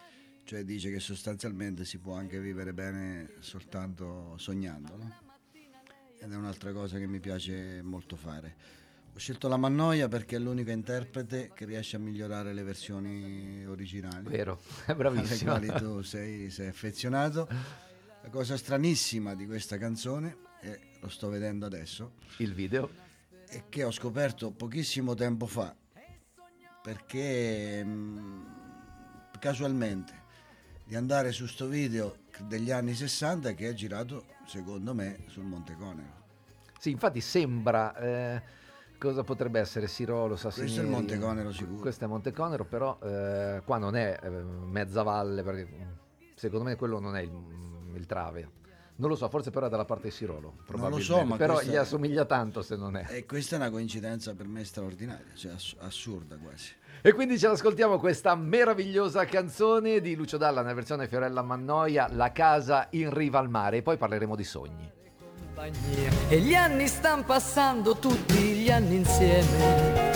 cioè dice che sostanzialmente si può anche vivere bene soltanto sognando, no? Ed è un'altra cosa che mi piace molto fare. Ho scelto la Mannoia perché è l'unico interprete che riesce a migliorare le versioni originali. Vero, è bravissimo. Alle quali tu sei, sei affezionato. La cosa stranissima di questa canzone, e lo sto vedendo adesso, il video, è che ho scoperto pochissimo tempo fa, perché mh, casualmente di andare su sto video degli anni sessanta che è girato secondo me sul Monte Conero. Sì, infatti sembra eh, cosa potrebbe essere Sirolo, Sassinieri. Questo è il Monte Conero sicuro. Questo è Monte Conero, però eh, qua non è eh, mezza valle, perché secondo me quello non è il, il Trave. Non lo so, forse però è dalla parte di Sirolo, probabilmente. Non lo so, ma però questa... gli assomiglia tanto se non è. E questa è una coincidenza per me straordinaria, cioè ass- assurda quasi. E quindi ce l'ascoltiamo questa meravigliosa canzone di Lucio Dalla nella versione Fiorella Mannoia, La casa in riva al mare, e poi parleremo di sogni. E gli anni stanno passando, tutti gli anni insieme.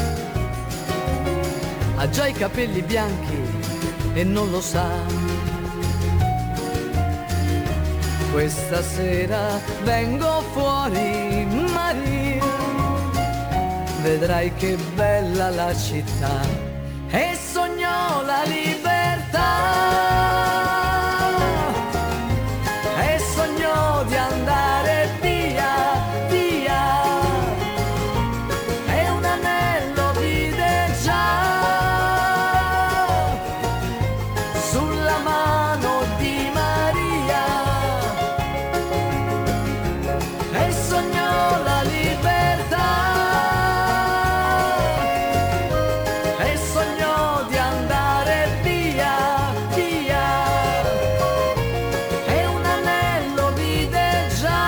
Ha già i capelli bianchi e non lo sa. Questa sera vengo fuori, Maria, vedrai che bella la città, e sognò la libertà, e sognò di andare via, via, e un anello vide già sulla mano di Maria, e sognò la libertà, e sognò di andare via, via, e un anello vide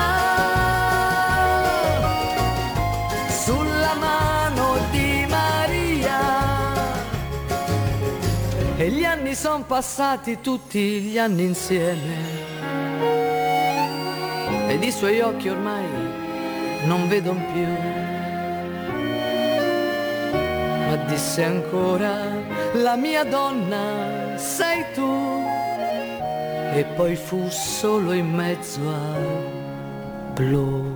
già sulla mano di Maria. E gli anni son passati, tutti gli anni insieme, ed i suoi occhi ormai non vedon più, ma disse ancora: la mia donna sei tu. E poi fu solo in mezzo al blu.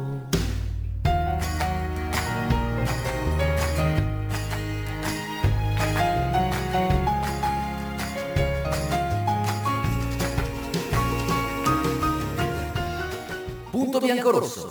Punto bianco-rosso.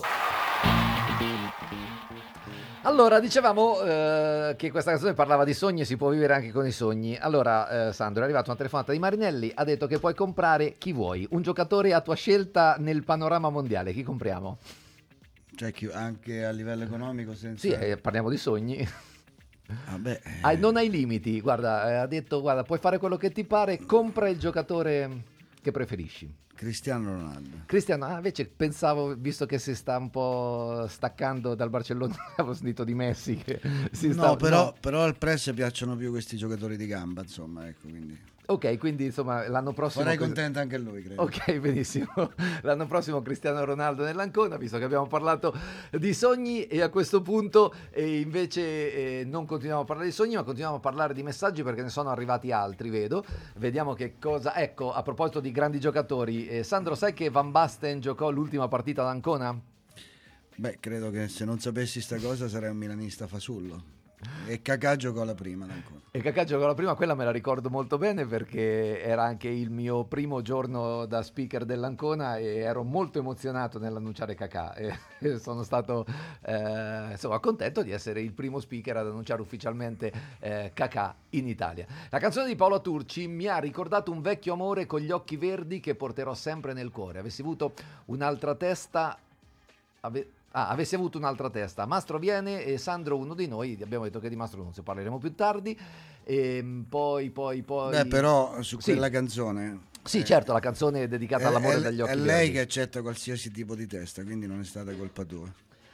Allora, dicevamo eh, che questa canzone parlava di sogni e si può vivere anche con i sogni. Allora, eh, Sandro, è arrivata una telefonata di Marinelli, ha detto che puoi comprare chi vuoi, un giocatore a tua scelta nel panorama mondiale. Chi compriamo? Cioè chi- anche a livello economico senza... Sì, eh, parliamo di sogni. Vabbè, eh, Hai- non hai limiti, guarda, eh, ha detto, guarda, puoi fare quello che ti pare, compra il giocatore che preferisci. Cristiano Ronaldo. Cristiano, ah, invece pensavo, visto che si sta un po' staccando dal Barcellona, avevo sentito di Messi che si sta... No, però, però al Press piacciono più questi giocatori di gamba, insomma, ecco, quindi... Ok, quindi insomma l'anno prossimo... Farei contento anche lui, credo. Ok, benissimo. L'anno prossimo Cristiano Ronaldo nell'Ancona, visto che abbiamo parlato di sogni, e a questo punto eh, invece eh, non continuiamo a parlare di sogni, ma continuiamo a parlare di messaggi, perché ne sono arrivati altri, vedo. Vediamo che cosa... Ecco, a proposito di grandi giocatori, eh, Sandro, sai che Van Basten giocò l'ultima partita ad Ancona? Beh, credo che se non sapessi sta cosa sarei un milanista fasullo. E Kakà giocò la prima ancora. E Kakà giocò la prima, quella me la ricordo molto bene perché era anche il mio primo giorno da speaker dell'Ancona e ero molto emozionato nell'annunciare Kakà e, e sono stato eh, insomma contento di essere il primo speaker ad annunciare ufficialmente eh, Kakà in Italia. La canzone di Paolo Turci mi ha ricordato un vecchio amore con gli occhi verdi che porterò sempre nel cuore. Avessi avuto un'altra testa... Ave- Ah, avessi avuto un'altra testa. Mastro viene e Sandro uno di noi. Abbiamo detto che di Mastro non si parleremo più tardi. E poi, poi, poi... Beh, però su Sì. quella canzone... Sì, eh, certo, la canzone è dedicata è- all'amore è- dagli occhi È lei verdi. che accetta qualsiasi tipo di testa, quindi non è stata colpa tua.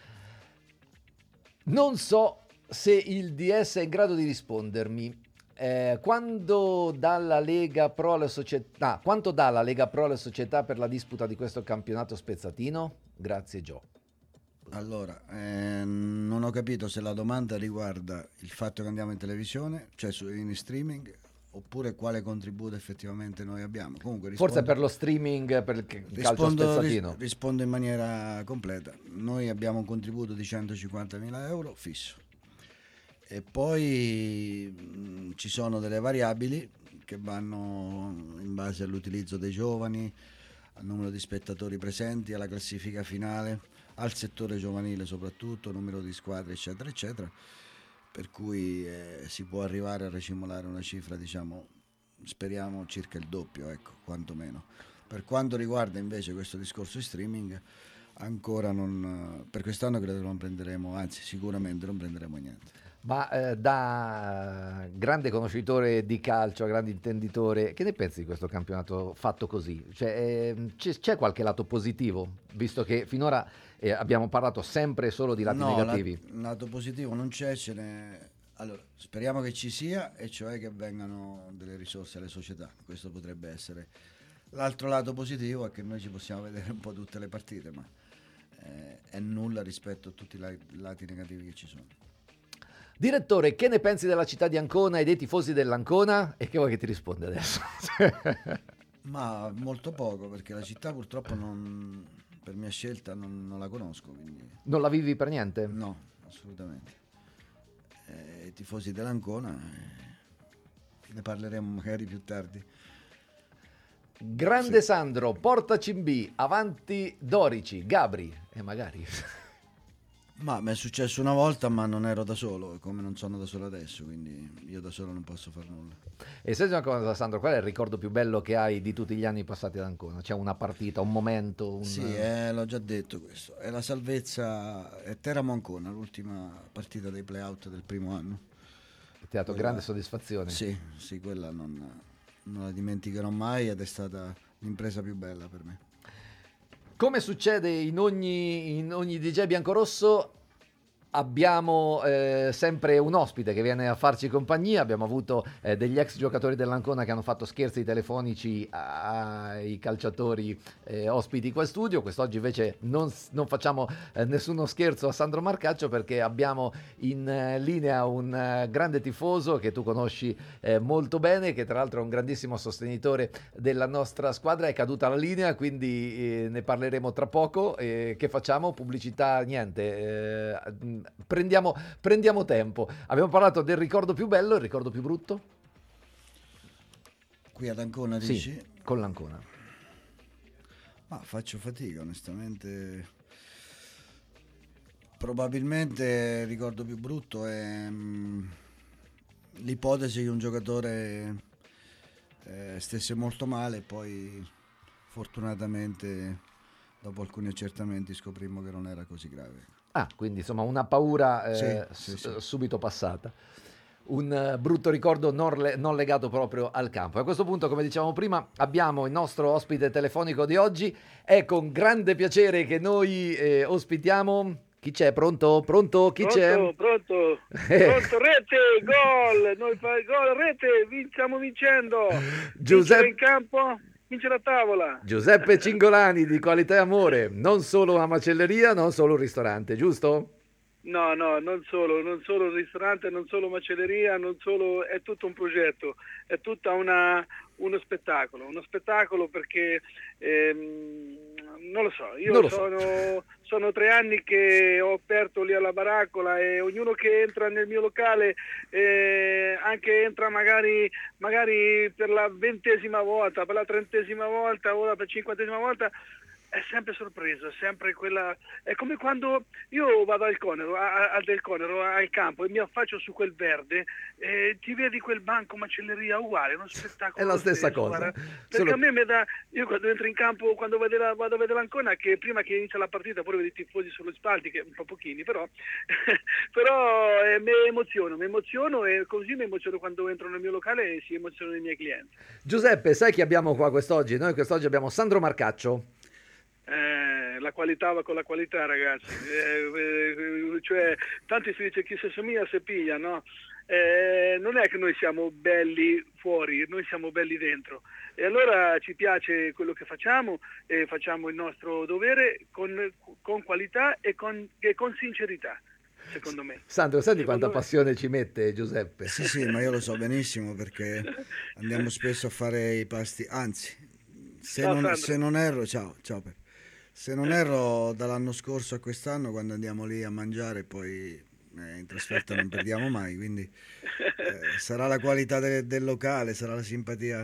Non so se il D S è in grado di rispondermi. Eh, quando dà la Lega Pro alle società... Ah, quanto dà la Lega Pro alle società per la disputa di questo campionato spezzatino? Grazie, Gio. Allora, eh, non ho capito se la domanda riguarda il fatto che andiamo in televisione, cioè su, in streaming, oppure quale contributo effettivamente noi abbiamo. Comunque rispondo, Forse per lo streaming, per il calcio rispondo, spezzatino. ris- rispondo in maniera completa. Noi abbiamo un contributo di centocinquantamila euro fisso e poi mh, ci sono delle variabili che vanno in base all'utilizzo dei giovani, al numero di spettatori presenti, alla classifica finale, al settore giovanile soprattutto, numero di squadre eccetera eccetera, per cui eh, si può arrivare a racimolare una cifra, diciamo, speriamo circa il doppio, ecco, quantomeno. Per quanto riguarda invece questo discorso di streaming, ancora non, per quest'anno credo che non prenderemo, anzi sicuramente non prenderemo niente. Ma eh, da grande conoscitore di calcio, grande intenditore, che ne pensi di questo campionato fatto così? Cioè, eh, c'è, c'è qualche lato positivo, visto che finora eh, abbiamo parlato sempre solo di lati no, negativi? No, lato positivo non c'è, ce n'è. Allora, speriamo che ci sia, e cioè che vengano delle risorse alle società, questo potrebbe essere. L'altro lato positivo è che noi ci possiamo vedere un po' tutte le partite, ma eh, è nulla rispetto a tutti i lati, lati negativi che ci sono. Direttore, che ne pensi della città di Ancona e dei tifosi dell'Ancona? E che vuoi che ti risponda adesso? Ma molto poco, perché la città purtroppo non, per mia scelta non, non la conosco. Quindi... Non la vivi per niente? No, assolutamente. Eh, I tifosi dell'Ancona, eh, ne parleremo magari più tardi. Grande Sì. Sandro, Porta Cimbì, avanti Dorici, Gabri e magari... Ma mi è successo una volta, ma non ero da solo, come non sono da solo adesso, quindi io da solo non posso fare nulla. E senti una cosa, Sandro, qual è il ricordo più bello che hai di tutti gli anni passati ad Ancona? C'è una partita, un momento? Un... Sì, eh, l'ho già detto questo. È la salvezza, è Teramo Ancona, l'ultima partita dei play-out del primo anno. Ti ha dato Quella- grande soddisfazione? Sì, sì, quella non, non la dimenticherò mai ed è stata l'impresa più bella per me. Come succede in ogni, in ogni D J biancorosso, abbiamo eh, sempre un ospite che viene a farci compagnia. Abbiamo avuto eh, degli ex giocatori dell'Ancona che hanno fatto scherzi telefonici ai calciatori eh, ospiti qua in studio. Quest'oggi invece non, non facciamo eh, nessuno scherzo a Sandro Marcaccio, perché abbiamo in eh, linea un eh, grande tifoso che tu conosci eh, molto bene, che tra l'altro è un grandissimo sostenitore della nostra squadra. È caduta la linea, quindi eh, ne parleremo tra poco. Eh, che facciamo? Pubblicità? Niente. Eh, Prendiamo, prendiamo tempo. Abbiamo parlato del ricordo più bello, il ricordo più brutto? Qui ad Ancona Sì, dici? con l'Ancona. Ma faccio fatica, onestamente. Probabilmente il ricordo più brutto è mm, l'ipotesi che un giocatore eh, stesse molto male e poi fortunatamente dopo alcuni accertamenti scoprimmo che non era così grave. Ah, quindi insomma una paura eh, Sì, sì, s- sì. subito passata. Un eh, brutto ricordo non, le- non legato proprio al campo. A questo punto, come dicevamo prima, abbiamo il nostro ospite telefonico di oggi. È con grande piacere che noi eh, ospitiamo... Chi c'è? Pronto? Pronto? Chi pronto, c'è? Pronto, pronto, rete, gol, noi fai gol, rete, vin- stiamo vincendo. Giuseppe- Vincere in campo, vince la tavola. Giuseppe Cingolani di Qualità e Amore. Non solo una macelleria, non solo un ristorante, giusto? No, no, non solo, non solo il ristorante, non solo macelleria, non solo, è tutto un progetto, è tutta una, uno spettacolo, uno spettacolo perché ehm, non lo so, io Non lo so. sono, sono tre anni che ho aperto lì alla baraccola e ognuno che entra nel mio locale eh, anche entra magari, magari per la ventesima volta, per la trentesima volta, ora per cinquantesima volta, è sempre sorpreso, è sempre quella, è come quando io vado al Conero, a- al del Conero, al campo e mi affaccio su quel verde e ti vedi quel banco macelleria uguale, uno spettacolo. È la stessa stesso, cosa. guarda. Perché Solo- a me mi dà, io quando entro in campo, quando vado, la, vado a vedere l'Ancona, che prima che inizia la partita pure vedo i tifosi sulle spalti, che un po' pochini, però, però eh, mi emoziono, mi emoziono e così mi emoziono quando entro nel mio locale e si emozionano i miei clienti. Giuseppe, sai chi abbiamo qua quest'oggi? Noi quest'oggi abbiamo Sandro Marcaccio. Eh, la qualità va con la qualità, ragazzi. Eh, eh, cioè, tanti si dice chi si somiglia se piglia, no? Eh, non è che noi siamo belli fuori, noi siamo belli dentro. E allora ci piace quello che facciamo e facciamo il nostro dovere con, con qualità e con, e con sincerità. secondo me. Sandro, senti Secondo quanta me. passione ci mette Giuseppe? Sì, sì, ma io lo so benissimo perché andiamo spesso a fare i pasti, anzi, se, Ciao, non, Sandro. se non erro, ciao, ciao Peppe. Se non erro dall'anno scorso a quest'anno quando andiamo lì a mangiare poi eh, in trasferta non perdiamo mai, quindi eh, sarà la qualità de- del locale, sarà la simpatia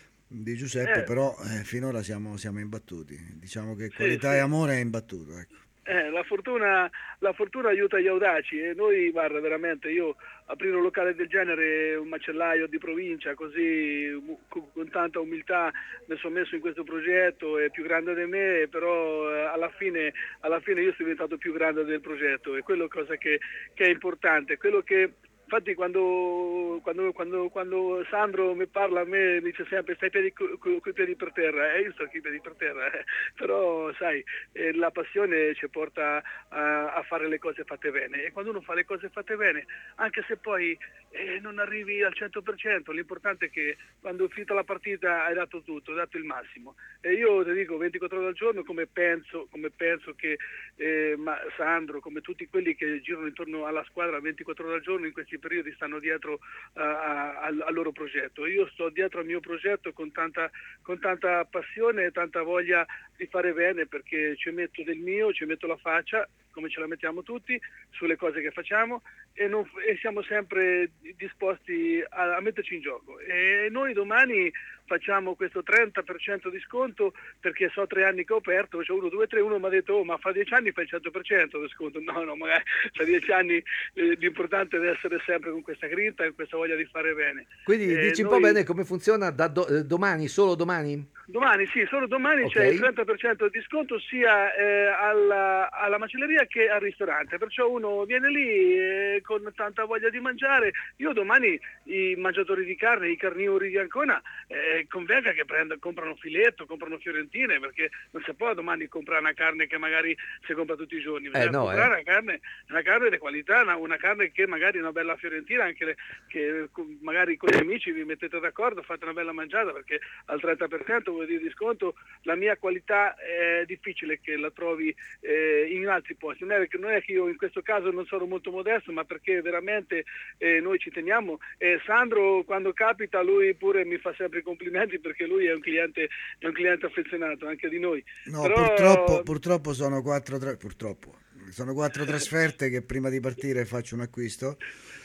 di Giuseppe, Eh. però eh, finora siamo, siamo imbattuti, diciamo che Sì, qualità sì. e amore è imbattuto, ecco. Eh, la fortuna, la fortuna aiuta gli audaci e noi, guarda, veramente, io aprire un locale del genere, un macellaio di provincia, così mu- con, con tanta umiltà mi sono messo in questo progetto, è più grande di me, però eh, alla fine, alla fine io sono diventato più grande del progetto e quello cosa che, che è importante, quello che infatti quando, quando, quando, quando Sandro mi parla a me mi dice sempre stai piedi, co- co- coi piedi per terra, e eh, io sto coi piedi per terra, eh. Però sai, eh, la passione ci porta a, a fare le cose fatte bene e quando uno fa le cose fatte bene, anche se poi eh, non arrivi al cento per cento, l'importante è che quando è finita la partita hai dato tutto, hai dato il massimo e io ti dico ventiquattro ore al giorno come penso, come penso che eh, ma Sandro, come tutti quelli che girano intorno alla squadra ventiquattro ore al giorno in questi periodi stanno dietro uh, a, al, al loro progetto. Io sto dietro al mio progetto con tanta, con tanta passione e tanta voglia di fare bene perché ci metto del mio, ci metto la faccia come ce la mettiamo tutti sulle cose che facciamo e, non, e siamo sempre disposti a, a metterci in gioco e noi domani facciamo questo trenta per cento di sconto perché so tre anni che ho aperto, c'è uno, due, tre, uno mi ha detto oh ma fra dieci anni fai il cento per cento di sconto, no no magari fra dieci anni eh, l'importante è essere sempre con questa grinta e questa voglia di fare bene. Quindi Eh, dici un noi- po' bene come funziona da do- eh, domani, solo domani? Domani, sì, solo domani Ok. c'è il trenta per cento di sconto sia eh, alla, alla macelleria che al ristorante, perciò uno viene lì eh, con tanta voglia di mangiare. Io domani i mangiatori di carne, i carnivori di Ancona, eh, convenga che prendano, comprano filetto, comprano fiorentine, perché non si può domani comprare una carne che magari si compra tutti i giorni, bisogna Eh, no, comprare eh. una carne, una carne di qualità, una, una carne che magari una bella fiorentina, anche le- che con- magari con gli amici vi mettete d'accordo, fate una bella mangiata, perché al trenta per cento vuol dire di sconto, la mia qualità è difficile che la trovi eh, in altri posti, non è, che, non è che io in questo caso non sono molto modesto, ma perché veramente eh, noi ci teniamo. Eh, Sandro quando capita lui pure mi fa sempre i complimenti perché lui è un cliente, è un cliente affezionato anche di noi. No, Però- purtroppo, purtroppo sono quattro, tra- purtroppo sono quattro trasferte che prima di partire faccio un acquisto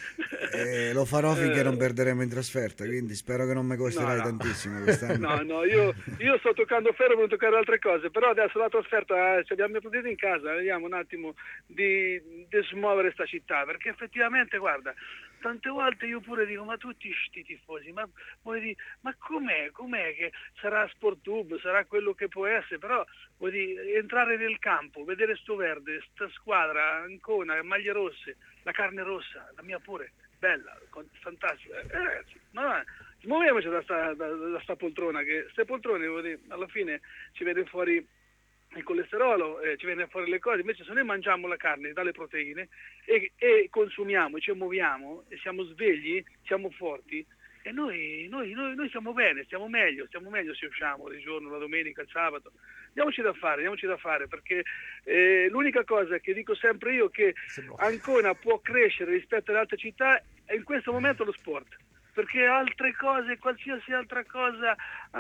e lo farò finché non perderemo in trasferta, quindi spero che non mi costerai No, no. tantissimo quest'anno. No, no, io, io sto toccando ferro per non toccare altre cose, però adesso la trasferta eh, ci abbiamo partito in casa, vediamo un attimo di, di smuovere sta città, perché effettivamente, guarda, tante volte io pure dico, ma tutti sti tifosi, ma, vuoi dire, ma com'è, com'è che sarà Sportube, sarà quello che può essere, però vuoi dire, entrare nel campo, vedere sto verde, sta squadra, Ancona, maglie rosse, la carne rossa, la mia pure, bella, con- fantastica, eh, ragazzi, ma smuoviamoci da sta, da, da sta poltrona, che queste poltrone vuol dire, alla fine ci viene fuori il colesterolo, eh, ci viene fuori le cose, invece se noi mangiamo la carne dalle proteine e, e consumiamo, ci muoviamo e siamo svegli, siamo forti e noi, noi, noi, noi stiamo bene, stiamo meglio, stiamo meglio se usciamo di giorno, la domenica, il sabato, diamoci da fare, diamoci da fare perché eh, l'unica cosa che dico sempre io che Ancona può crescere rispetto alle altre città è in questo momento lo sport. Perché altre cose, qualsiasi altra cosa,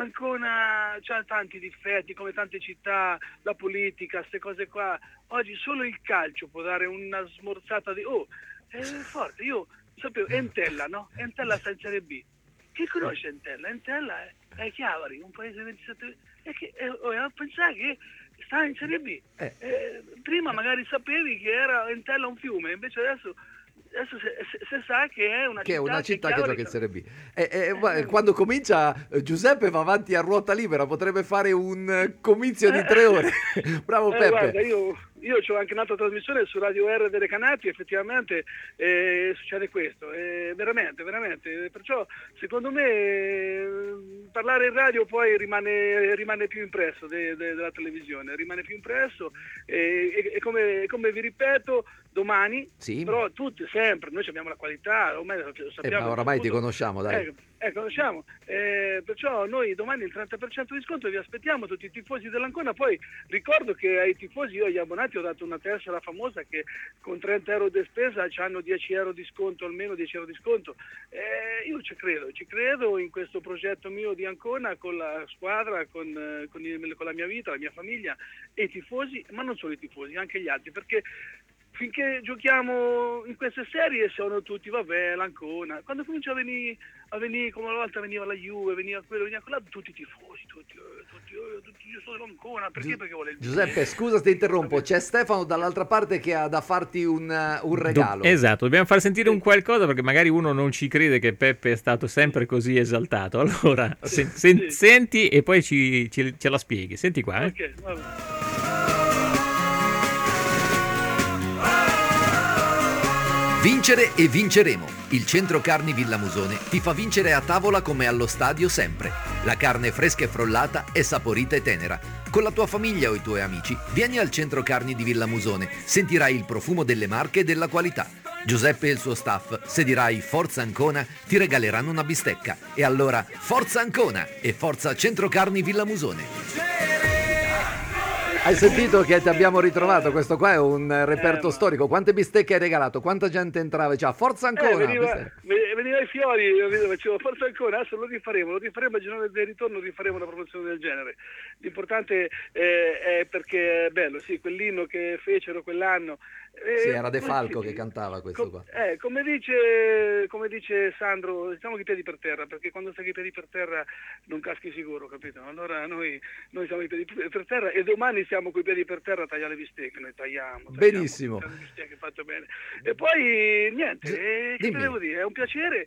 Ancona c'ha tanti difetti, come tante città, la politica, queste cose qua. Oggi solo il calcio può dare una smorzata di... Oh, è forte, io sapevo, Entella, no? Entella sta in Serie B. Chi conosce Entella? Entella è, è Chiavari, un paese di ventisette... E che, e, oh, e pensare che sta in Serie B. Eh. Eh, prima magari sapevi che era Entella un fiume, invece adesso... Adesso se, se, se sa che è una Che è città, una città che Chiavari- gioca in Serie B. E, e, ma- quando comincia eh, Giuseppe va avanti a ruota libera, potrebbe fare un eh, comizio di tre ore. Bravo Eh, Peppe. guarda, io, io ho anche un'altra trasmissione su Radio R delle Canati, effettivamente eh, succede questo, eh, veramente, veramente. Perciò secondo me eh, parlare in radio poi rimane, rimane più impresso de- de- della televisione, rimane più impresso e, e- e come, come vi ripeto, domani, Sì. però tutti sempre, noi abbiamo la qualità, ormai lo Eh, sappiamo. ma oramai ti appunto, conosciamo, dai. eh, Eh, conosciamo, eh, perciò noi domani il trenta per cento di sconto, vi aspettiamo tutti i tifosi dell'Ancona. Poi ricordo che ai tifosi, io agli abbonati ho dato una tessera famosa che con trenta euro di spesa hanno dieci euro di sconto, almeno dieci euro di sconto. Eh, io ci credo, ci credo in questo progetto mio di Ancona con la squadra, con, eh, con, il, con la mia vita, la mia famiglia e i tifosi, ma non solo i tifosi, anche gli altri, perché finché giochiamo in queste serie sono tutti, vabbè, l'Ancona. Quando comincia a venire, a venire come una volta veniva la Juve, veniva quello, veniva quello, tutti i tifosi, tutti, tutti, tutti io sono l'Ancona, perché? Perché vuole il Giuseppe, scusa se ti interrompo, c'è Stefano dall'altra parte che ha da farti un, un regalo. Do- esatto, dobbiamo far sentire un qualcosa perché magari uno non ci crede che Peppe è stato sempre così esaltato. Allora, sen- sen- Sì. senti e poi ci, ci- ce la spieghi. Senti qua, eh. Ok, vabbè. Vincere e vinceremo. Il Centro Carni Villa Musone ti fa vincere a tavola come allo stadio sempre. La carne fresca e frollata è saporita e tenera. Con la tua famiglia o i tuoi amici, vieni al Centro Carni di Villa Musone. Sentirai il profumo delle marche e della qualità. Giuseppe e il suo staff, se dirai Forza Ancona, ti regaleranno una bistecca. E allora, Forza Ancona e Forza Centro Carni Villa Musone. Hai sentito che ti abbiamo ritrovato? Questo qua è un reperto Eh, ma- storico. Quante bistecche hai regalato? Quanta gente entrava? Cioè, Forza Ancona! Eh, veniva, Bistecche. ve- veniva ai fiori, io facevo Forza Ancona, adesso lo rifaremo, lo rifaremo a giornata del ritorno, rifaremo una promozione del genere. L'importante eh, è perché è bello, sì, quell'inno che fecero quell'anno. eh, Sì, era De come Falco si- che cantava questo qua. Eh, come dice, come dice Sandro, diciamo che i piedi per terra, perché quando stai i piedi per terra non caschi sicuro, capito? Allora noi, noi siamo i piedi per terra e domani siamo coi piedi per terra a tagliare le bistecche, noi tagliamo. tagliamo Benissimo. tagliamo le bistecche, fatto bene. E poi niente, eh, che te dimmi. devo dire, è un piacere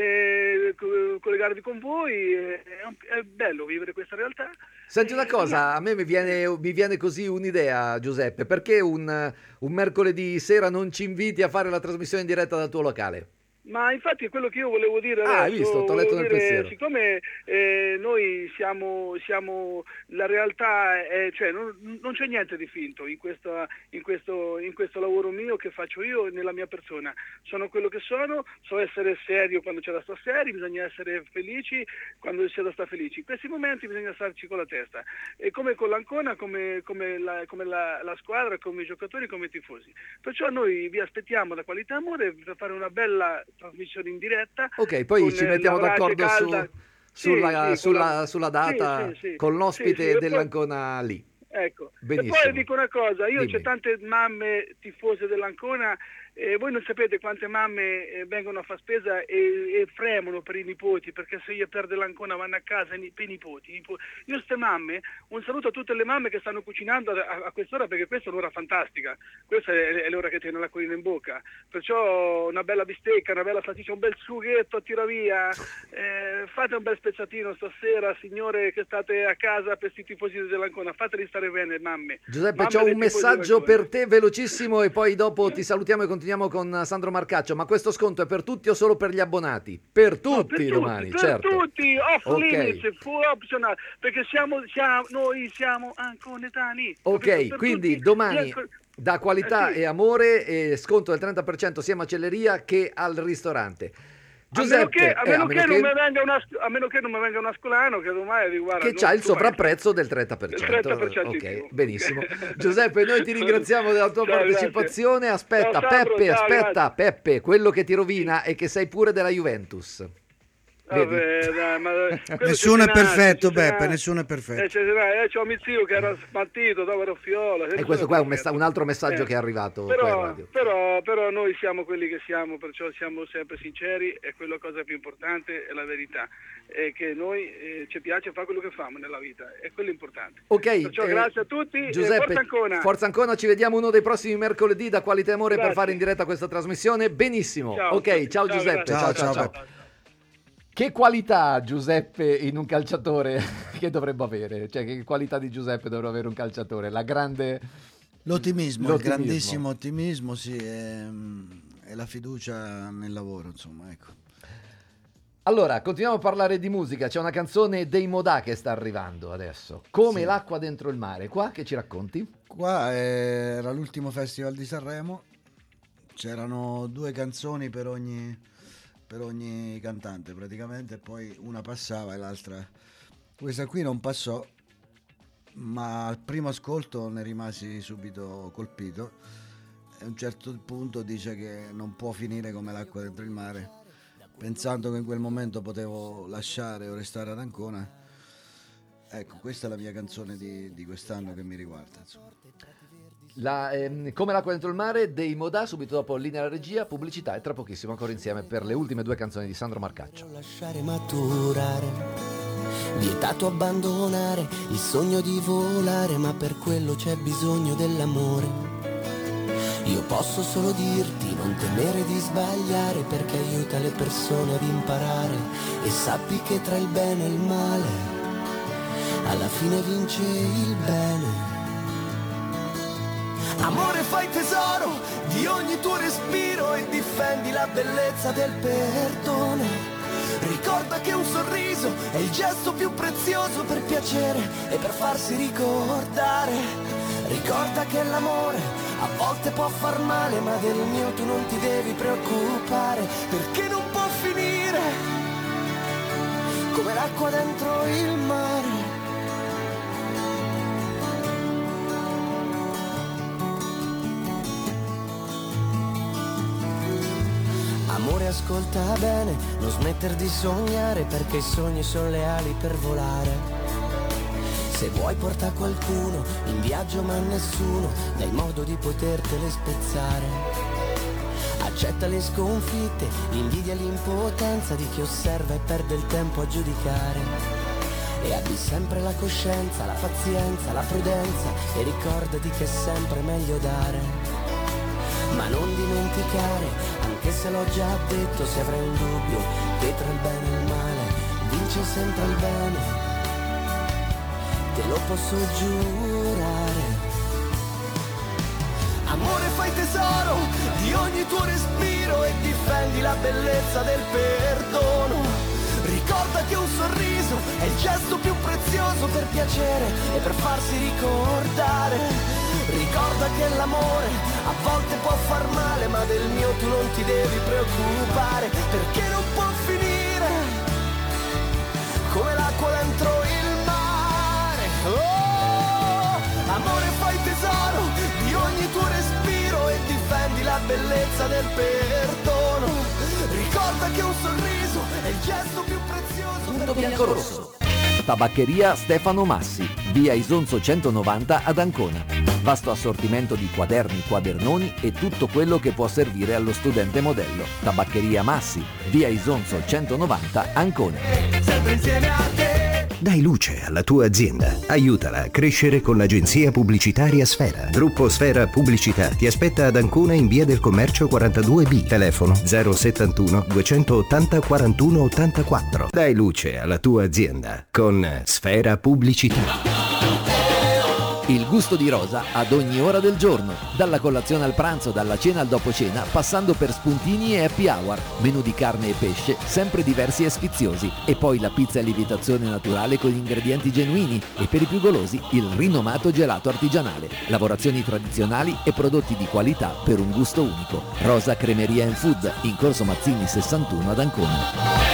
eh, co- collegarvi con voi, eh, è, un- è bello vivere questa realtà. Senti una cosa, a me mi viene, mi viene così un'idea, Giuseppe. Perché un, un mercoledì sera non ci inviti a fare la trasmissione in diretta dal tuo locale? Ma infatti è quello che io volevo dire Ah, hai adesso, visto? T'ho letto volevo nel dire, pensiero. siccome eh, noi siamo, siamo la realtà, è, cioè non, non c'è niente di finto in, questa, in, questo, in questo lavoro mio che faccio io nella mia persona, sono quello che sono, so essere serio quando c'è da stare seri, bisogna essere felici quando c'è da stare felici, in questi momenti bisogna starci con la testa, e come con l'Ancona, come, come, la, come la, la squadra, come i giocatori, come i tifosi, perciò noi vi aspettiamo da Qualità Amore per fare una bella trasmissione in diretta. Ok, poi con, ci eh, mettiamo la brace d'accordo su, calda. sulla, Sì, sì, con sulla, la- sulla data sì, sì, sì. con l'ospite Sì, sì, e poi- dell'Ancona lì. Ecco, Benissimo. e poi dico una cosa, io Dimmi. c'è tante mamme tifose dell'Ancona, e voi non sapete quante mamme eh, vengono a far spesa e, e fremono per i nipoti, perché se io perdo l'Ancona vanno a casa i ni- per i nipoti. i nipo- Io ste mamme, un saluto a tutte le mamme che stanno cucinando a, a- a quest'ora, perché questa è un'ora fantastica, questa è, è l'ora che tiene la colina in bocca, perciò una bella bistecca, una bella salsiccia, un bel sughetto a tiravia, eh, fate un bel spezzatino stasera, signore che state a casa per questi tifosi dell'Ancona, fateli stare bene, mamme. Giuseppe, Mamme c'ho dei un tifosi messaggio dell'Ancona. per te velocissimo e poi dopo ti salutiamo e continuiamo con Sandro Marcaccio. Ma questo sconto è per tutti o solo per gli abbonati? Per tutti No, per tutti, domani, per certo. tutti, off Ok. limits, full optional, perché siamo, siamo noi siamo anconetani. Ok, capito? Per quindi tutti, domani gli anco- da qualità Eh sì. e amore e sconto del trenta per cento sia macelleria che al ristorante. A meno Giuseppe, che, a eh, meno a che meno non che- mi venga una, a meno che non mi venga un ascolano che domani dico, guarda, che non- c'ha il tu vai- sovrapprezzo del trenta per cento. Del trenta per cento in Ok, più. benissimo. Giuseppe, noi ti ringraziamo della tua Ciao, partecipazione. Aspetta, Ciao, Sandro, Peppe, ciao, aspetta, Peppe, quello che ti rovina è che sei pure della Juventus. Vedi? Vabbè, dai, ma quello Nessuno è c'è Cenazzi, perfetto, c'è Beppe, Cenazzi. nessuno è Eh, perfetto. c'è Cenazzi, eh, c'ho mio zio che era spartito, dopo era Fiola. E questo qua è un, messa- un altro messaggio Eh, che è arrivato qua in Però, radio. però, però noi siamo quelli che siamo, perciò siamo sempre sinceri e quella cosa più importante è la verità, è che noi eh, ci piace fare quello che famo nella vita, è quello importante. Ok, Perciò eh, grazie a tutti e Giuseppe, forza Ancona. Forza Ancona, ci vediamo uno dei prossimi mercoledì da Qualità e Amore per Grazie. fare in diretta questa trasmissione. Benissimo. Ciao. Ok, ciao, Ciao, Giuseppe. grazie. Ciao, Ciao, ciao, ciao. Beppe. Che qualità Giuseppe in un calciatore che dovrebbe avere? Cioè, che qualità di Giuseppe dovrebbe avere un calciatore? La grande... L'ottimismo, il L'ottimismo. grandissimo ottimismo, sì, e, e la fiducia nel lavoro, insomma, ecco. Allora, continuiamo a parlare di musica. C'è una canzone dei Modà che sta arrivando adesso. Come Sì. l'acqua dentro il mare. Qua che ci racconti? Qua era l'ultimo festival di Sanremo, c'erano due canzoni per ogni, per ogni cantante praticamente, poi una passava e l'altra. Questa qui non passò, ma al primo ascolto ne rimasi subito colpito. A un certo punto dice che non può finire come l'acqua dentro il mare, pensando che in quel momento potevo lasciare o restare ad Ancona. Ecco, questa è la mia canzone di, di quest'anno che mi riguarda, insomma. La, ehm, come l'acqua dentro il mare dei Modà, subito dopo Linea alla regia, pubblicità e tra pochissimo ancora insieme per le ultime due canzoni di Sandro Marcaccio. Lasciare maturare, vietato abbandonare il sogno di volare, ma per quello c'è bisogno dell'amore. Io posso solo dirti non temere di sbagliare, perché aiuta le persone ad imparare, e sappi che tra il bene e il male alla fine vince il bene. Amore, fai tesoro di ogni tuo respiro e difendi la bellezza del perdono. Ricorda che un sorriso è il gesto più prezioso per piacere e per farsi ricordare. Ricorda che l'amore a volte può far male, ma del mio tu non ti devi preoccupare, perché non può finire come l'acqua dentro il mare. Amore, ascolta bene, non smetter di sognare, perché i sogni sono le ali per volare. Se vuoi porta qualcuno in viaggio, ma nessuno dà il modo di potertele spezzare. Accetta le sconfitte, l'invidia e l'impotenza di chi osserva e perde il tempo a giudicare. E abbi sempre la coscienza, la pazienza, la prudenza, e ricordati che è sempre meglio dare. Ma non dimenticare, anche se l'ho già detto, se avrai un dubbio, che tra il bene e il male vince sempre il bene, te lo posso giurare. Amore, fai tesoro di ogni tuo respiro e difendi la bellezza del perdono. Ricorda che un sorriso è il gesto più prezioso per piacere e per farsi ricordare. Ricorda che l'amore a volte può far male, ma del mio tu non ti devi preoccupare, perché non può finire come l'acqua dentro il mare. Oh, amore, fai tesoro di ogni tuo respiro e difendi la bellezza del perdono. Ricorda che un sorriso è il gesto più prezioso. Punto bianco rosso. Tabaccheria Stefano Massi, via Isonzo centonovanta ad Ancona. Vasto assortimento di quaderni, quadernoni e tutto quello che può servire allo studente modello. Tabaccheria Massi, via Isonzo centonovanta, Ancona. Sempre insieme a te. Dai luce alla tua azienda. Aiutala a crescere con l'agenzia pubblicitaria Sfera. Gruppo Sfera Pubblicità ti aspetta ad Ancona in via del Commercio quarantadue B. Telefono zero settantuno duecentottanta quarantuno ottantaquattro. Dai luce alla tua azienda con Sfera Pubblicità. Il gusto di Rosa ad ogni ora del giorno, dalla colazione al pranzo, dalla cena al dopo cena, passando per spuntini e happy hour, menù di carne e pesce, sempre diversi e sfiziosi, e poi la pizza a lievitazione naturale con gli ingredienti genuini, e per i più golosi il rinomato gelato artigianale, lavorazioni tradizionali e prodotti di qualità per un gusto unico. Rosa Cremeria and Food, in Corso Mazzini sessantuno ad Ancona.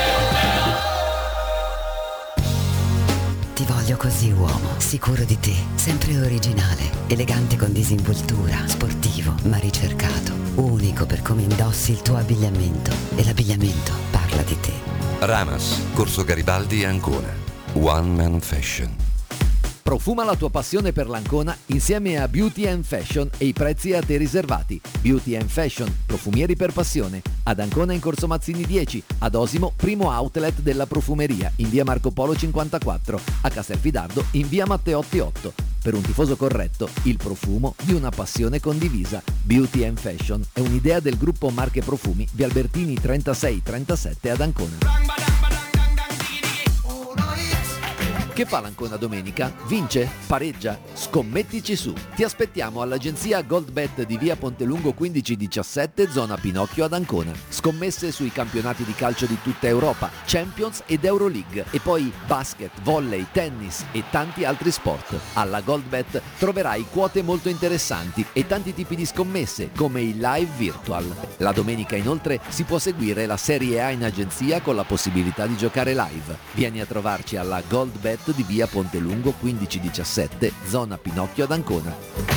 Ti voglio così, uomo, sicuro di te, sempre originale, elegante con disinvoltura, sportivo ma ricercato, unico per come indossi il tuo abbigliamento, e l'abbigliamento parla di te. Ramas, Corso Garibaldi, Ancona. One Man Fashion. Profuma la tua passione per l'Ancona insieme a Beauty and Fashion e i prezzi a te riservati. Beauty and Fashion, profumieri per passione. Ad Ancona in Corso Mazzini dieci, ad Osimo primo outlet della profumeria in via Marco Polo cinquantaquattro, a Castelfidardo in via Matteotti otto. Per un tifoso corretto, il profumo di una passione condivisa. Beauty and Fashion è un'idea del gruppo Marche Profumi via Albertini trentasei trentasette ad Ancona. Che fa l'Ancona domenica? Vince? Pareggia? Scommettici su. Ti aspettiamo all'agenzia Goldbet di via Pontelungo quindici diciassette, zona Pinocchio ad Ancona. Scommesse sui campionati di calcio di tutta Europa, Champions ed Euroleague e poi basket, volley, tennis e tanti altri sport. Alla Goldbet troverai quote molto interessanti e tanti tipi di scommesse come il live virtual. La domenica inoltre si può seguire la Serie A in agenzia con la possibilità di giocare live. Vieni a trovarci alla Goldbet di via Pontelungo quindici diciassette, zona Pinocchio ad Ancona.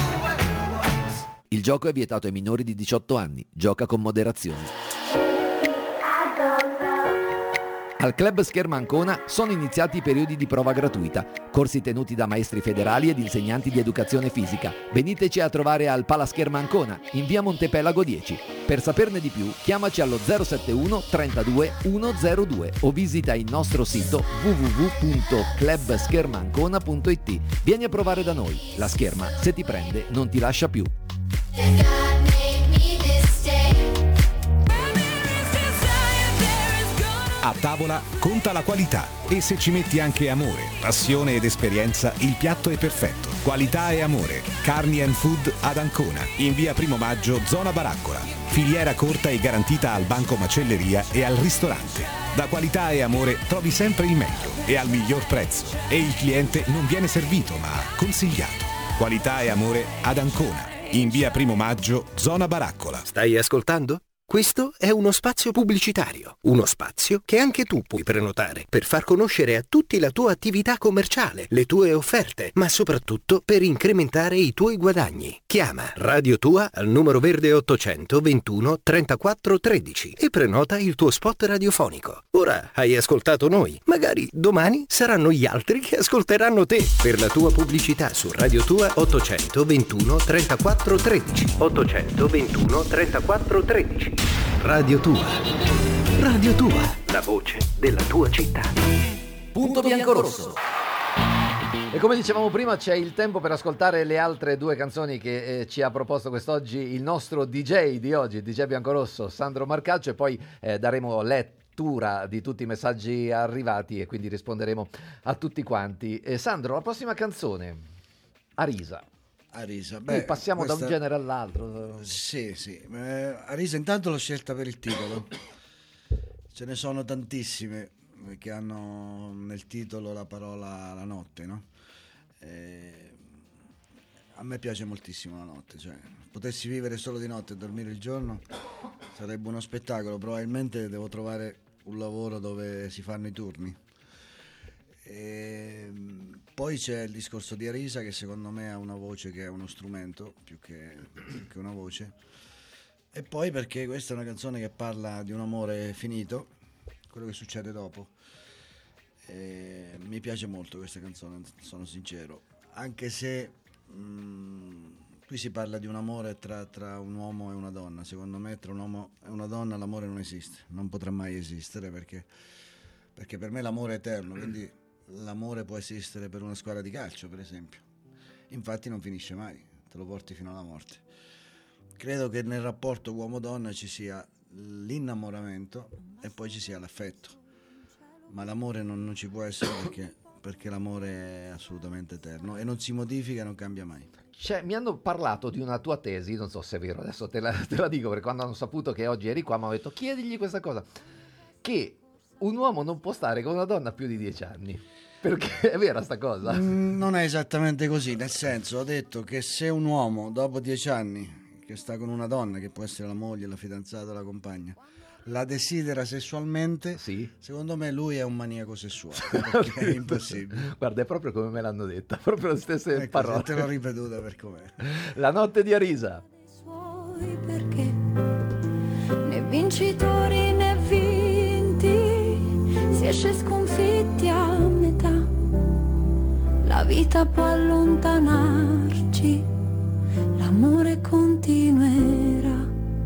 Il gioco è vietato ai minori di diciotto anni. Gioca con moderazione. Al Club Scherma Ancona sono iniziati i periodi di prova gratuita, corsi tenuti da maestri federali ed insegnanti di educazione fisica. Veniteci a trovare al Pala Scherma Ancona, in via Montepelago dieci. Per saperne di più, chiamaci allo zero sette uno trentadue centodue o visita il nostro sito w w w punto club scherma ancona punto i t. Vieni a provare da noi. La scherma, se ti prende, non ti lascia più. A tavola conta la qualità e se ci metti anche amore, passione ed esperienza, il piatto è perfetto. Qualità e amore. Carni and Food ad Ancona, in via Primo Maggio, zona Baraccola. Filiera corta e garantita al banco macelleria e al ristorante. Da qualità e amore trovi sempre il meglio e al miglior prezzo. E il cliente non viene servito ma consigliato. Qualità e amore ad Ancona, in via Primo Maggio, zona Baraccola. Stai ascoltando? Questo è uno spazio pubblicitario, uno spazio che anche tu puoi prenotare per far conoscere a tutti la tua attività commerciale, le tue offerte, ma soprattutto per incrementare i tuoi guadagni. Chiama Radio Tua al numero verde ottocento ventuno trentaquattro tredici e prenota il tuo spot radiofonico. Ora hai ascoltato noi, magari domani saranno gli altri che ascolteranno te. Per la tua pubblicità su Radio Tua ottocento ventuno trentaquattro tredici. ottocento ventuno trentaquattro tredici. Radio Tua. Radio Tua, la voce della tua città. Punto bianco-rosso. E come dicevamo prima, c'è il tempo per ascoltare le altre due canzoni che eh, ci ha proposto quest'oggi il nostro D J di oggi, il D J biancorosso Sandro Marcaccio, e poi eh, daremo lettura di tutti i messaggi arrivati e quindi risponderemo a tutti quanti. Eh, Sandro, la prossima canzone, Arisa. Arisa, beh, Quindi passiamo questa... da un genere all'altro. Sì, sì. Eh, Arisa intanto l'ho scelta per il titolo. Ce ne sono tantissime che hanno nel titolo la parola la notte, no? Eh, a me piace moltissimo la notte, cioè potessi vivere solo di notte e dormire il giorno sarebbe uno spettacolo. Probabilmente devo trovare un lavoro dove si fanno i turni. E poi c'è il discorso di Arisa, che secondo me ha una voce che è uno strumento più che, più che una voce, e poi perché questa è una canzone che parla di un amore finito, quello che succede dopo. E mi piace molto questa canzone, sono sincero, anche se mh, qui si parla di un amore tra, tra un uomo e una donna. Secondo me tra un uomo e una donna l'amore non esiste, non potrà mai esistere, perché, perché per me l'amore è eterno, quindi l'amore può esistere per una squadra di calcio, per esempio, infatti non finisce mai, te lo porti fino alla morte. Credo che nel rapporto uomo-donna ci sia l'innamoramento e poi ci sia l'affetto, ma l'amore non, non ci può essere perché, perché l'amore è assolutamente eterno e non si modifica e non cambia mai. Cioè, mi hanno parlato di una tua tesi, non so se è vero, adesso te la, te la dico, perché quando hanno saputo che oggi eri qua mi hanno detto chiedigli questa cosa, che un uomo non può stare con una donna più di dieci anni. Perché è vera sta cosa? Mm, non è esattamente così, nel senso, ho detto che se un uomo dopo dieci anni che sta con una donna, che può essere la moglie, la fidanzata, la compagna, la desidera sessualmente, sì, secondo me lui è un maniaco sessuale, perché è impossibile. Guarda, è proprio come me l'hanno detta, proprio le stesse ecco, parole. Te l'ho ripetuta per com'è. La notte di Arisa. Perché né vincitori né vinti, si esce sconfitti a metà. La vita può allontanarci, l'amore continuerà.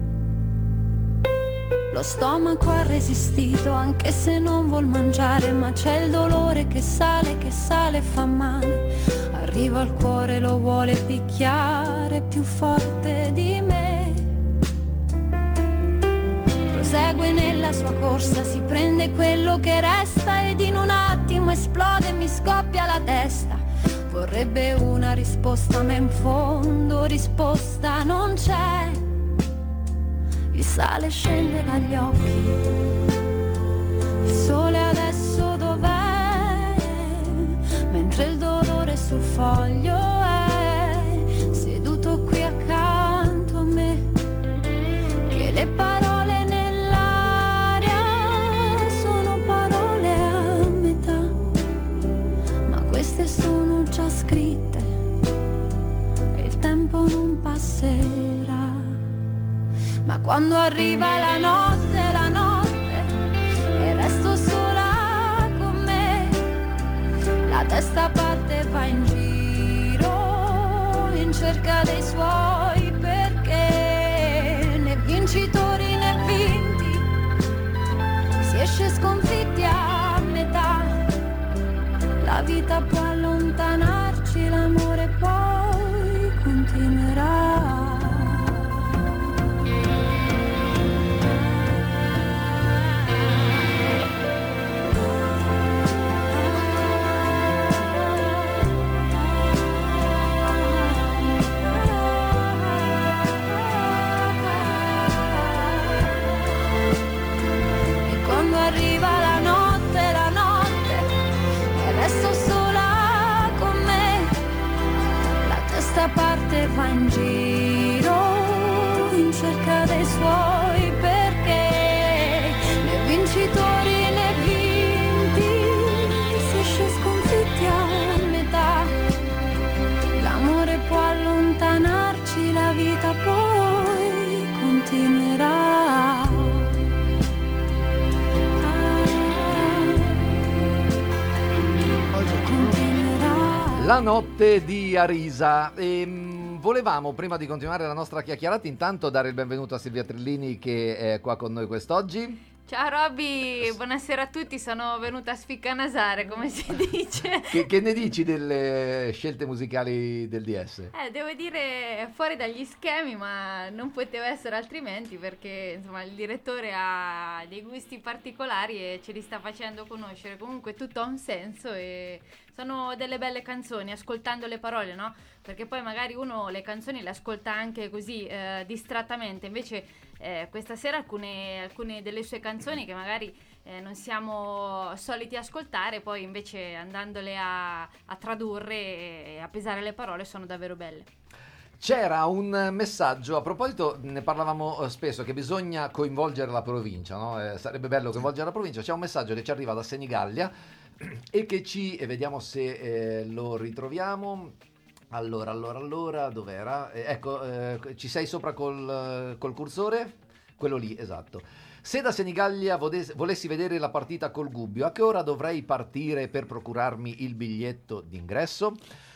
Lo stomaco ha resistito anche se non vuol mangiare, ma c'è il dolore che sale, che sale e fa male. Arriva al cuore, lo vuole picchiare più forte di me. prosegue nella sua corsa, si prende quello che resta ed in un attimo esplode e mi scoppia la testa. Vorrebbe una risposta ma in fondo risposta non c'è. Il sale scende dagli occhi, il sole adesso dov'è? Mentre il dolore sul foglio è seduto qui accanto a me. Che le parole nell'aria sono parole a metà, ma queste sono già scritte e il tempo non passerà. Ma quando arriva la notte, la notte, e resto sola con me, la testa parte e va in giro in cerca dei suoi perché, né vincitori né vinti, si esce sconfitti a metà. La vita può allontanarci, l'amore poi continuerà. Arriva la notte, la notte, e resto sola con me. La testa parte e va in giro in cerca dei suoi perché, né vincitori né vinti, si esce sconfitti a metà. L'amore può allontanarci, la vita poi continuerà. La notte di Arisa. E, mh, volevamo, prima di continuare la nostra chiacchierata, intanto dare il benvenuto a Silvia Trillini che è qua con noi quest'oggi. Ciao Robby, buonasera a tutti, sono venuta a spiccanasare, come si dice. Che, che ne dici delle scelte musicali del D S? Eh, devo dire fuori dagli schemi, ma non poteva essere altrimenti perché insomma il direttore ha dei gusti particolari e ce li sta facendo conoscere. Comunque tutto ha un senso e sono delle belle canzoni, ascoltando le parole, no? Perché poi magari uno le canzoni le ascolta anche così eh, distrattamente, invece eh, questa sera alcune, alcune delle sue canzoni che magari eh, non siamo soliti ascoltare, poi invece andandole a, a tradurre e a pesare le parole sono davvero belle. C'era un messaggio, a proposito, ne parlavamo spesso, che bisogna coinvolgere la provincia, no? Eh, sarebbe bello coinvolgere la provincia. C'è un messaggio che ci arriva da Senigallia e che ci, e vediamo se eh, lo ritroviamo. Allora, allora, allora, dov'era? Eh, ecco, eh, ci sei sopra col, col cursore? Quello lì, esatto. Se da Senigallia vodes- volessi vedere la partita col Gubbio, a che ora dovrei partire per procurarmi il biglietto d'ingresso?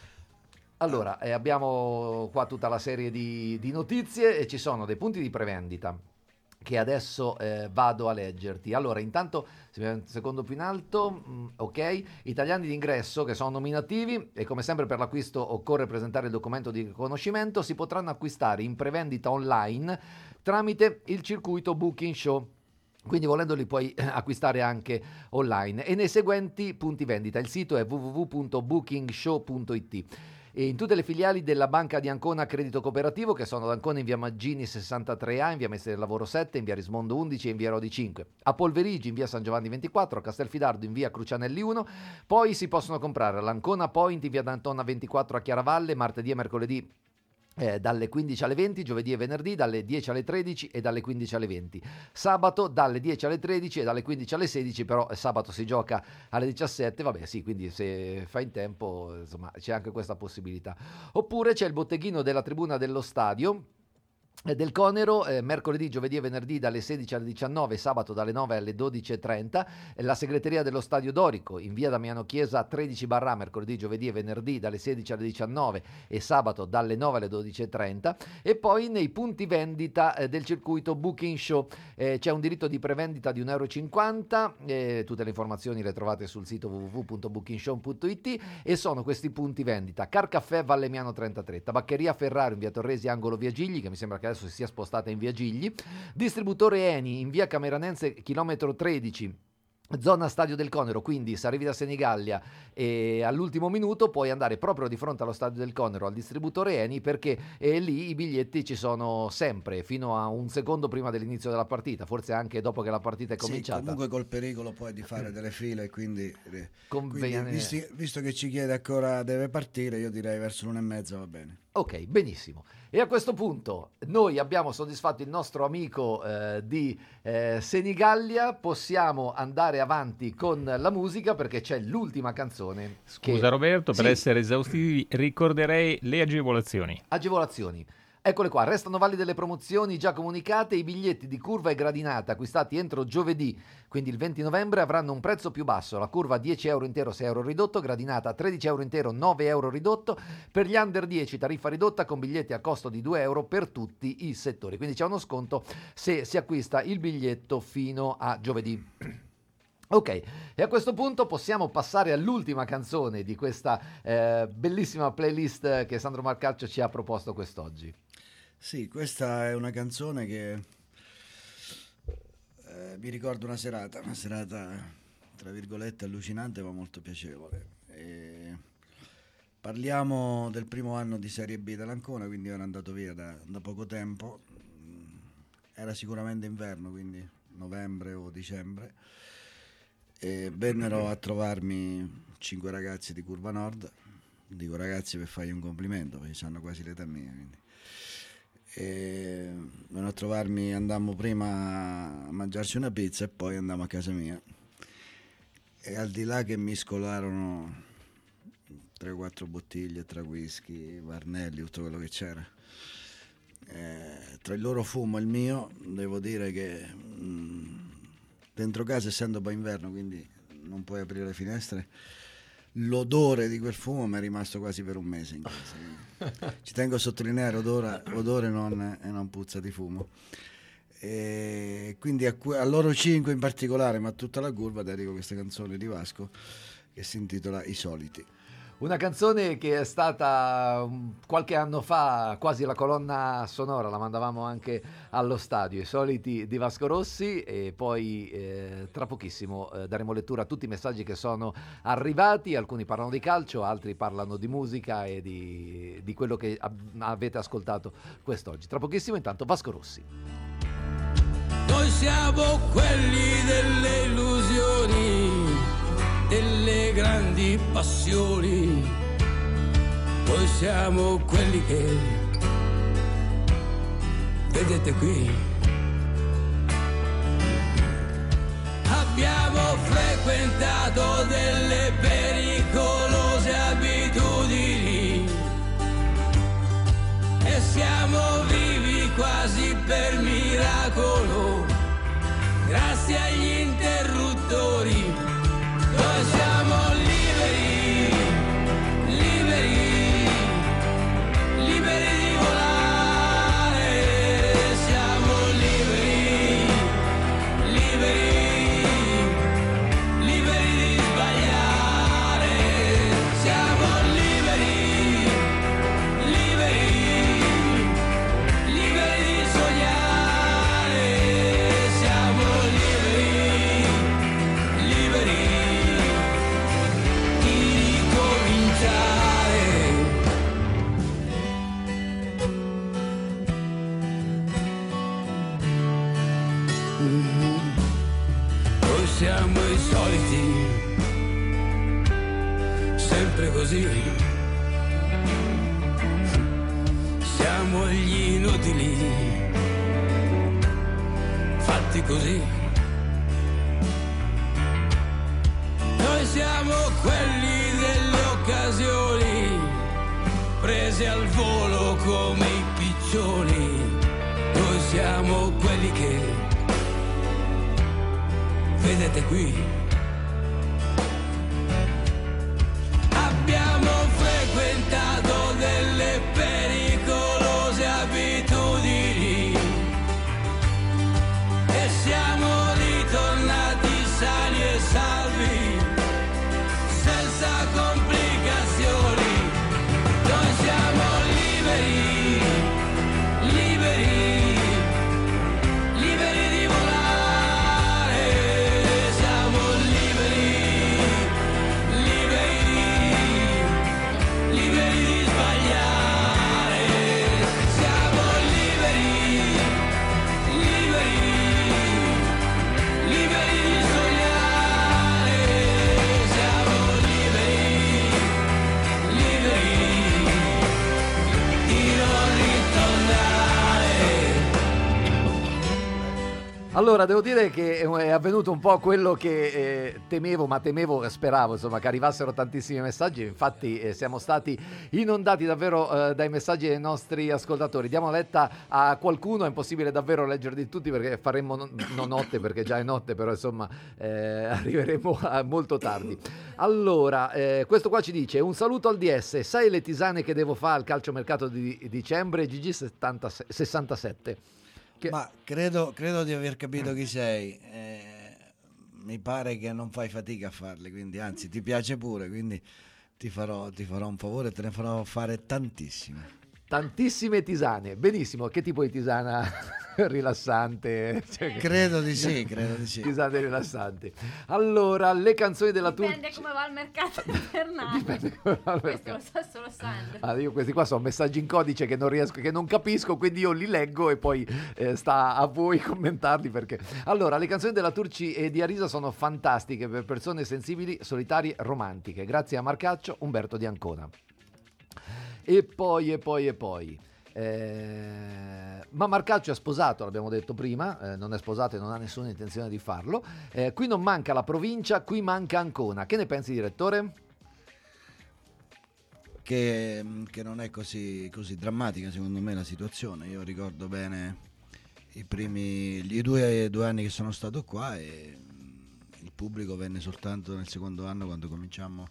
Allora, eh, abbiamo qua tutta la serie di, di notizie e ci sono dei punti di prevendita che adesso eh, vado a leggerti. Allora, intanto, secondo più in alto, mh, ok, italiani d'ingresso che sono nominativi e come sempre per l'acquisto occorre presentare il documento di riconoscimento, si potranno acquistare in prevendita online tramite il circuito Booking Show. Quindi volendoli puoi acquistare anche online e nei seguenti punti vendita. Il sito è w w w punto booking show punto i t. E in tutte le filiali della Banca di Ancona Credito Cooperativo, che sono ad Ancona in via Maggini sessantatré A, in via Mestre del Lavoro sette, in via Rismondo undici e in via Rodi cinque, a Polverigi in via San Giovanni ventiquattro, a Castelfidardo in via Crucianelli uno. Poi si possono comprare all'Ancona Point in via D'Antona ventiquattro a Chiaravalle, martedì e mercoledì Eh, dalle quindici alle venti, giovedì e venerdì dalle dieci alle tredici e dalle quindici alle venti, sabato dalle dieci alle tredici e dalle quindici alle sedici, però eh, sabato si gioca alle diciassette, vabbè sì, quindi se fai in tempo insomma c'è anche questa possibilità. Oppure c'è il botteghino della tribuna dello stadio del Conero, eh, mercoledì, giovedì e venerdì dalle sedici alle diciannove, sabato dalle nove alle dodici e trenta, eh, la segreteria dello Stadio Dorico in via Damiano Chiesa tredici barra, mercoledì, giovedì e venerdì dalle sedici alle diciannove e sabato dalle nove alle dodici e trenta, e poi nei punti vendita eh, del circuito Booking Show eh, c'è un diritto di prevendita di un euro e cinquanta, eh, tutte le informazioni le trovate sul sito w w w punto booking show punto i t e sono questi punti vendita: Car Caffè Valle Miano trentatré, Tabaccheria Ferrari in via Torresi angolo via Gigli, che mi sembra che adesso si sia spostata in via Gigli. Distributore Eni in via Cameranense, chilometro tredici, zona Stadio del Conero, quindi se arrivi da Senigallia e all'ultimo minuto puoi andare proprio di fronte allo Stadio del Conero al distributore Eni, perché eh, lì i biglietti ci sono sempre fino a un secondo prima dell'inizio della partita, forse anche dopo che la partita è cominciata. Sì, comunque col pericolo poi di fare delle file, quindi, Conviene... quindi visto, visto che ci chiede ancora deve partire, io direi verso l'una e mezza va bene. Ok, benissimo. E a questo punto noi abbiamo soddisfatto il nostro amico eh, di eh, Senigallia, possiamo andare avanti con la musica perché c'è l'ultima canzone. Scusa che... Roberto, per sì. essere esaustivi ricorderei le agevolazioni. Agevolazioni. Eccole qua, restano valide le promozioni già comunicate, i biglietti di curva e gradinata acquistati entro giovedì, quindi il venti novembre, avranno un prezzo più basso, la curva dieci euro intero, sei euro ridotto, gradinata tredici euro intero, nove euro ridotto, per gli under dieci tariffa ridotta con biglietti a costo di due euro per tutti i settori, quindi c'è uno sconto se si acquista il biglietto fino a giovedì. Ok, e a questo punto possiamo passare all'ultima canzone di questa eh, bellissima playlist che Sandro Marcaccio ci ha proposto quest'oggi. Sì, questa è una canzone che eh, mi ricorda una serata, una serata tra virgolette allucinante ma molto piacevole. E parliamo del primo anno di Serie B dell'Ancona, quindi io ero andato via da, da poco tempo, era sicuramente inverno, quindi novembre o dicembre, e vennero a trovarmi cinque ragazzi di Curva Nord, dico ragazzi per fargli un complimento perché hanno quasi l'età mia, quindi. E vennero a trovarmi, andammo prima a mangiarci una pizza e poi andammo a casa mia, e al di là che mi scolarono tre o quattro bottiglie tra whisky, Varnelli, tutto quello che c'era, eh, tra il loro fumo e il mio devo dire che mh, dentro casa, essendo poi inverno quindi non puoi aprire le finestre, l'odore di quel fumo mi è rimasto quasi per un mese in casa. Ci tengo a sottolineare odore, odore non, e non puzza di fumo. E quindi a, a loro cinque in particolare, ma a tutta la curva, dedico questa canzone di Vasco che si intitola I Soliti. Una canzone che è stata um, qualche anno fa quasi la colonna sonora, la mandavamo anche allo stadio, I Soliti di Vasco Rossi, e poi eh, tra pochissimo eh, daremo lettura a tutti i messaggi che sono arrivati, alcuni parlano di calcio, altri parlano di musica e di, di quello che ab- avete ascoltato quest'oggi. Tra pochissimo intanto Vasco Rossi. Noi siamo quelli delle illusioni, delle grandi passioni, noi siamo quelli che vedete qui. Abbiamo frequentato delle pericolose abitudini e siamo vivi quasi per miracolo, grazie agli interruttori. Noi siamo liberi, liberi, liberi di volare, siamo liberi, liberi, liberi di sbagliare, siamo liberi, liberi, liberi di sognare, siamo liberi, liberi. Noi siamo i soliti, sempre così, siamo gli inutili, fatti così. Noi siamo quelli delle occasioni, prese al volo come i piccioni. Noi siamo quelli che vedete qui. Abbiamo frequentato delle pericolose abitudini e siamo ritornati sani e salvi, senza complicazioni. Noi siamo liberi, liberi, Allora, devo dire che è avvenuto un po' quello che eh, temevo, ma temevo, speravo, insomma, che arrivassero tantissimi messaggi. Infatti eh, siamo stati inondati davvero eh, dai messaggi dei nostri ascoltatori. Diamo letta a qualcuno, è impossibile davvero leggerli tutti perché faremmo non, non notte, perché già è notte, però insomma eh, arriveremo a molto tardi. Allora, eh, questo qua ci dice: un saluto al D S, sai le tisane che devo fare al calciomercato di dicembre? G G sessantasette. Che... Ma credo, credo di aver capito chi sei. Eh, mi pare che non fai fatica a farle, quindi anzi ti piace pure, quindi ti farò, ti farò un favore, te ne farò fare tantissime. Tantissime tisane, benissimo. Che tipo di tisana rilassante? Cioè, credo di sì, credo di sì. Tisane rilassanti. Allora, le canzoni della Turci. Dipende come va il mercato invernale. Dipende come va il Questo mercato. lo sa solo Sandro. Ah, io questi qua sono messaggi in codice che non riesco, che non capisco, quindi io li leggo e poi eh, sta a voi commentarli perché. Allora, le canzoni della Turci e di Arisa sono fantastiche per persone sensibili, solitarie, romantiche. Grazie a Marcaccio, Umberto di Ancona. E poi, e poi, e poi. Eh, ma Marcaccio è sposato, l'abbiamo detto prima, eh, non è sposato e non ha nessuna intenzione di farlo. Eh, qui non manca la provincia, qui manca Ancona. Che ne pensi, direttore? Che, che non è così, così drammatica secondo me la situazione. Io ricordo bene i primi i due, due anni che sono stato qua e il pubblico venne soltanto nel secondo anno, quando cominciamo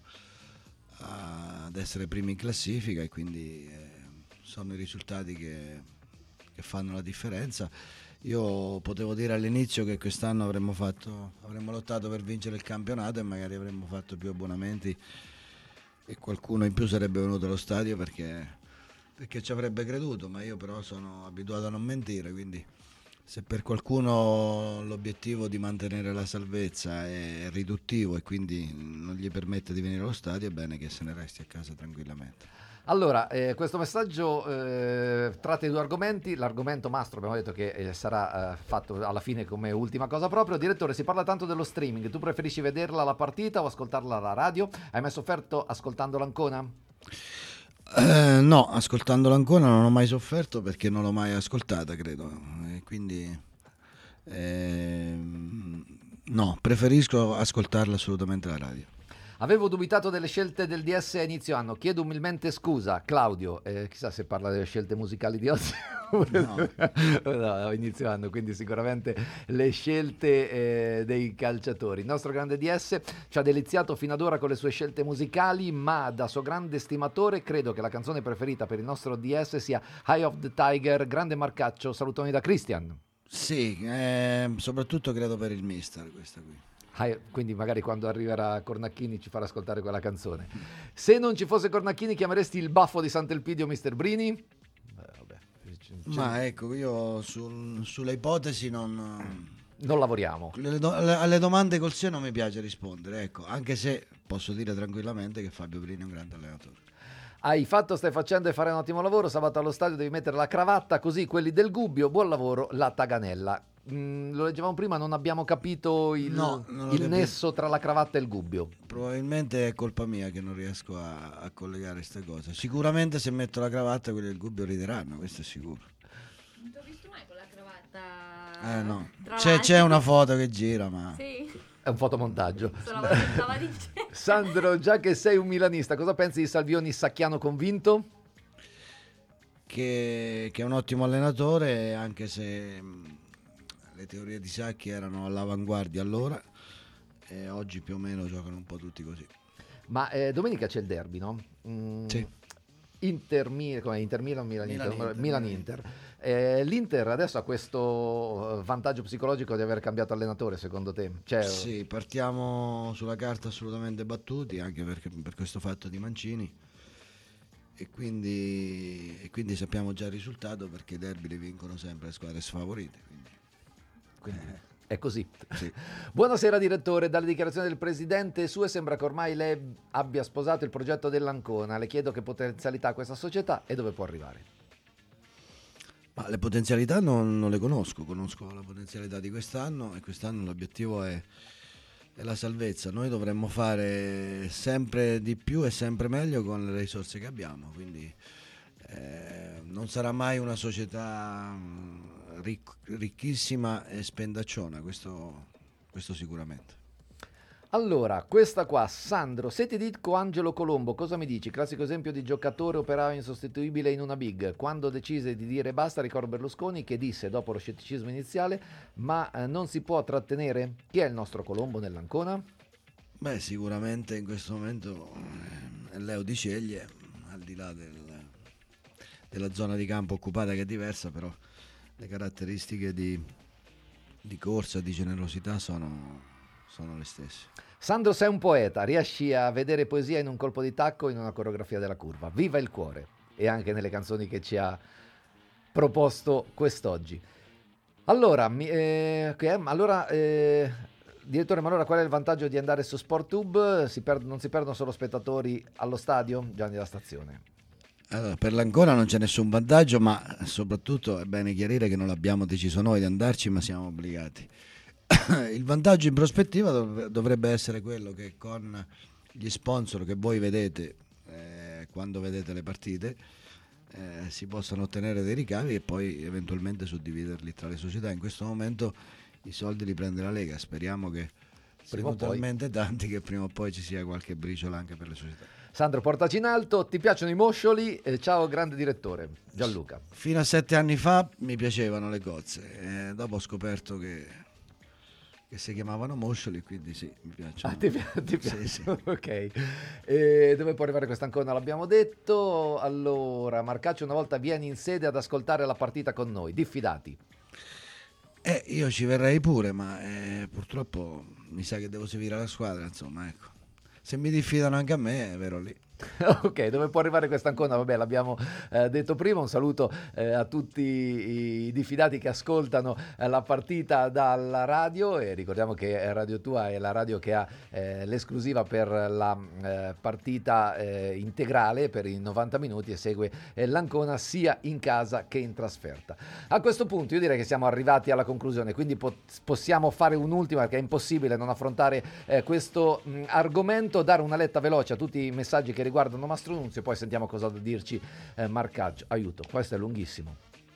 ad essere primi in classifica, e quindi eh, sono i risultati che, che fanno la differenza. Io potevo dire all'inizio che quest'anno avremmo fatto avremmo lottato per vincere il campionato e magari avremmo fatto più abbonamenti e qualcuno in più sarebbe venuto allo stadio perché, perché ci avrebbe creduto, ma io però sono abituato a non mentire, quindi se per qualcuno l'obiettivo di mantenere la salvezza è riduttivo e quindi non gli permette di venire allo stadio, è bene che se ne resti a casa tranquillamente. Allora, eh, questo messaggio eh, tratta i due argomenti. L'argomento mastro abbiamo detto che eh, sarà eh, fatto alla fine come ultima cosa proprio. Direttore, si parla tanto dello streaming, tu preferisci vederla la partita o ascoltarla alla radio? Hai mai sofferto ascoltandola Ancona? Eh, no, ascoltandola ancora non ho mai sofferto perché non l'ho mai ascoltata, credo, e quindi eh, no, preferisco ascoltarla assolutamente alla radio. Avevo dubitato delle scelte del D S a inizio anno, chiedo umilmente scusa. Claudio, eh, chissà se parla delle scelte musicali di oggi. No. No, a inizio anno, quindi sicuramente le scelte eh, dei calciatori. Il nostro grande D S ci ha deliziato fino ad ora con le sue scelte musicali, ma da suo grande stimatore credo che la canzone preferita per il nostro D S sia Eye of the Tiger. Grande Marcaccio, salutoni da Christian. Sì, eh, soprattutto credo per il mister questa qui. Quindi magari quando arriverà Cornacchini ci farà ascoltare quella canzone. Se non ci fosse Cornacchini chiameresti il baffo di Sant'Elpidio mister Brini? Beh, vabbè. Ma ecco, io sul, sulle ipotesi non... Non lavoriamo. Le do, le, alle domande col sé non mi piace rispondere, ecco, anche se posso dire tranquillamente che Fabio Brini è un grande allenatore. Hai fatto, stai facendo e fare un ottimo lavoro. Sabato allo stadio devi mettere la cravatta, così quelli del Gubbio, buon lavoro, la Taganella. Mm, lo leggevamo prima, non abbiamo capito il, no, il nesso tra la cravatta e il Gubbio. Probabilmente è colpa mia che non riesco a, a collegare queste cose. Sicuramente se metto la cravatta quelli del Gubbio rideranno, questo è sicuro. Non ti ho visto mai con la cravatta. Eh no, c'è, c'è una foto che gira, ma... Sì. È un fotomontaggio. Stava dicendo. Sandro, già che sei un milanista, cosa pensi di Salvioni Sacchiano convinto? Che, che è un ottimo allenatore, anche se mh, le teorie di Sacchi erano all'avanguardia allora, e oggi più o meno giocano un po' tutti così. Ma eh, domenica c'è il derby, no? Mm, sì. Inter, come Inter Milan, Milan Inter, Milan, Inter, Milan Inter. Eh, L'Inter adesso ha questo vantaggio psicologico di aver cambiato allenatore, secondo te? Cioè... Sì, partiamo sulla carta assolutamente battuti, anche perché, per questo fatto di Mancini, e quindi, e quindi sappiamo già il risultato, perché i derby li vincono sempre le squadre sfavorite. Quindi, quindi eh. È così. Sì. Buonasera direttore, dalle dichiarazioni del presidente sue sembra che ormai lei abbia sposato il progetto dell'Ancona. Le chiedo che potenzialità ha questa società e dove può arrivare. Ma le potenzialità non, non le conosco, conosco la potenzialità di quest'anno, e quest'anno l'obiettivo è, è la salvezza. Noi dovremmo fare sempre di più e sempre meglio con le risorse che abbiamo, quindi eh, non sarà mai una società ric- ricchissima e spendacciona, questo, questo sicuramente. Allora, questa qua, Sandro, se ti dico Angelo Colombo, cosa mi dici? Classico esempio di giocatore operaio insostituibile in una big. Quando decise di dire basta, ricordo Berlusconi che disse, dopo lo scetticismo iniziale, ma eh, non si può trattenere? Chi è il nostro Colombo nell'Ancona? Beh, sicuramente in questo momento eh, è Leo Di Ceglie, al di là del, della zona di campo occupata che è diversa, però le caratteristiche di, di corsa, di generosità sono... sono le stesse. Sandro, sei un poeta, riesci a vedere poesia in un colpo di tacco, in una coreografia della curva. Viva il cuore! E anche nelle canzoni che ci ha proposto quest'oggi. Allora, mi, eh, okay, allora eh, direttore, ma allora qual è il vantaggio di andare su SportTube? Si per, non si perdono solo spettatori allo stadio? Gianni della Stazione. Allora, per l'Ancona non c'è nessun vantaggio, ma soprattutto è bene chiarire che non l'abbiamo deciso noi di andarci, ma siamo obbligati. Il vantaggio in prospettiva dov- dovrebbe essere quello che con gli sponsor che voi vedete eh, quando vedete le partite eh, si possano ottenere dei ricavi e poi eventualmente suddividerli tra le società. In questo momento i soldi li prende la Lega, speriamo che siano talmente tanti che prima o poi ci sia qualche briciola anche per le società. Sandro, portaci in alto, ti piacciono i moscioli? Eh, ciao grande direttore, Gianluca. Fino a sette anni fa mi piacevano le cozze, eh, dopo ho scoperto che che si chiamavano moscioli, quindi sì, mi piacciono. Ah, ti, pi- ti piacciono, sì, sì. Ok. E dove può arrivare questa Ancona? L'abbiamo detto. Allora, Marcaccio, una volta vieni in sede ad ascoltare la partita con noi, diffidati. Eh, io ci verrei pure, ma eh, purtroppo mi sa che devo seguire la squadra, insomma, ecco. Se mi diffidano anche a me, è vero lì. Ok, dove può arrivare questa Ancona? Vabbè, l'abbiamo eh, detto prima. Un saluto eh, a tutti i diffidati che ascoltano eh, la partita dalla radio, e ricordiamo che Radio Tua è la radio che ha eh, l'esclusiva per la eh, partita eh, integrale per i novanta minuti e segue eh, l'Ancona sia in casa che in trasferta. A questo punto io direi che siamo arrivati alla conclusione, quindi po- possiamo fare un'ultima, perché è impossibile non affrontare eh, questo mh, argomento, dare una letta veloce a tutti i messaggi che riguardano Mastro Nunzio, poi sentiamo cosa ha da dirci eh, Marcaggio. Aiuto, questo è lunghissimo.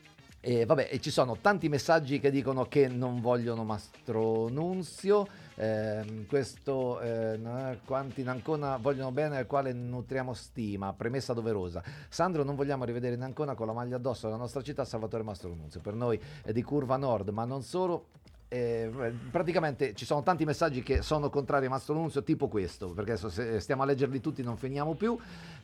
E vabbè, e ci sono tanti messaggi che dicono che non vogliono Mastro Nunzio. Eh, questo eh, quanti in Ancona vogliono bene, al quale nutriamo stima. Premessa doverosa. Sandro, non vogliamo rivedere in Ancona con la maglia addosso della nostra città Salvatore Mastro Nunzio. Per noi è di Curva Nord, ma non solo. Eh, praticamente ci sono tanti messaggi che sono contrari a Mastro Nunzio, tipo questo, perché se stiamo a leggerli tutti non finiamo più.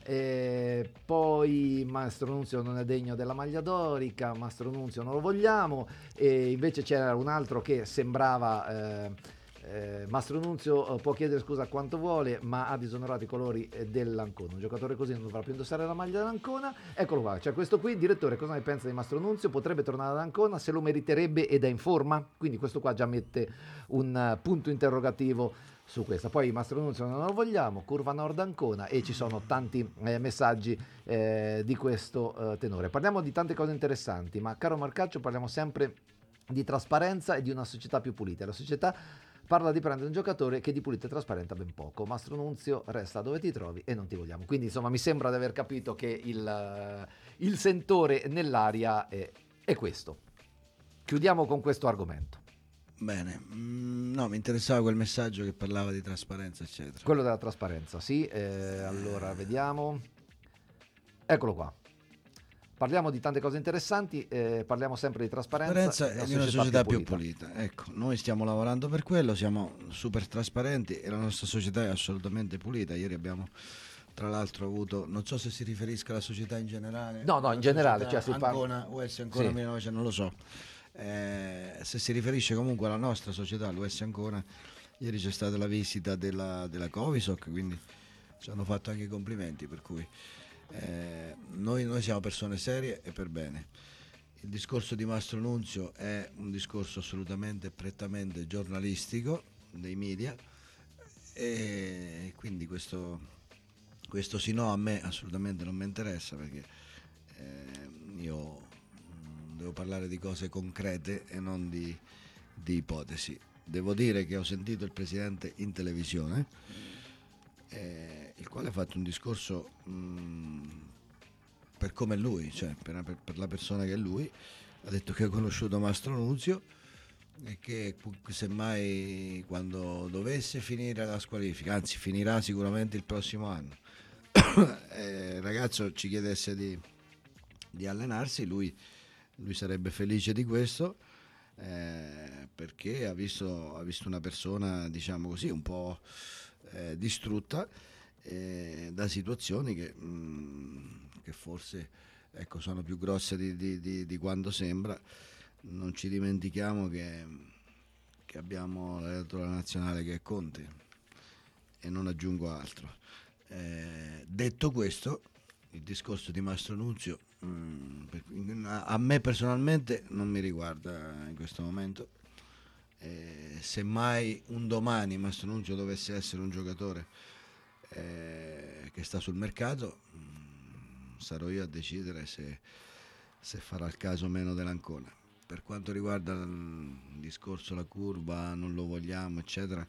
Eh, poi Mastro Nunzio non è degno della maglia dorica, Mastro Nunzio non lo vogliamo, e invece c'era un altro che sembrava eh, eh, Mastro Nunzio può chiedere scusa quanto vuole, ma ha disonorato i colori eh, dell'Ancona. Un giocatore così non dovrà più indossare la maglia dell'Ancona. Eccolo qua, c'è questo qui. Direttore, cosa ne pensa di Mastro Nunzio? Potrebbe tornare ad Ancona, se lo meriterebbe ed è in forma? Quindi questo qua già mette un uh, punto interrogativo su questa. Poi Mastro Nunzio non lo vogliamo, Curva Nord Ancona, e ci sono tanti eh, messaggi eh, di questo eh, tenore. Parliamo di tante cose interessanti, ma caro Marcaccio, parliamo sempre di trasparenza e di una società più pulita. La società parla di prendere un giocatore che di pulito e trasparente ha ben poco. Mastro Nunzio, resta dove ti trovi e non ti vogliamo. Quindi insomma mi sembra di aver capito che il, il sentore nell'aria è, è questo. Chiudiamo con questo argomento. Bene, mm, no, mi interessava quel messaggio che parlava di trasparenza, eccetera. Quello della trasparenza, sì. Eh, allora, vediamo. Eccolo qua. Parliamo di tante cose interessanti, eh, parliamo sempre di trasparenza. Trasparenza e di una società più pulita. più pulita. Ecco, noi stiamo lavorando per quello, siamo super trasparenti e la nostra società è assolutamente pulita. Ieri abbiamo tra l'altro avuto, non so se si riferisca alla società in generale. No, no, in generale. Cioè si Ancona, U S Ancona sì. millenovecento, non lo so. Eh, se si riferisce comunque alla nostra società, l'U S Ancona, ieri c'è stata la visita della, della Covisoc, quindi ci hanno fatto anche i complimenti, per cui eh, noi, noi siamo persone serie e per bene. Il discorso di Mastro Nunzio è un discorso assolutamente prettamente giornalistico dei media, e quindi questo, questo sì no a me assolutamente non mi interessa, perché eh, io devo parlare di cose concrete e non di, di ipotesi. Devo dire che ho sentito il presidente in televisione, eh, il quale ha fatto un discorso mh, per come è lui, cioè per, per la persona che è lui, ha detto che ha conosciuto Mastro Nunzio e che semmai quando dovesse finire la squalifica, anzi finirà sicuramente il prossimo anno, eh, il ragazzo ci chiedesse di, di allenarsi, lui, lui sarebbe felice di questo, eh, perché ha visto, ha visto una persona, diciamo così, un po' eh, distrutta eh, da situazioni che, mh, che forse ecco, sono più grosse di, di, di, di quanto sembra. Non ci dimentichiamo che, che abbiamo l'allenatore nazionale che è Conte, e non aggiungo altro. Eh, detto questo, il discorso di Mastro Nunzio mh, a me personalmente non mi riguarda in questo momento. Eh, semmai un domani Mastro Nunzio dovesse essere un giocatore eh, che sta sul mercato, mh, sarò io a decidere se, se farà il caso o meno dell'Ancona. Per quanto riguarda il discorso la curva, non lo vogliamo, eccetera,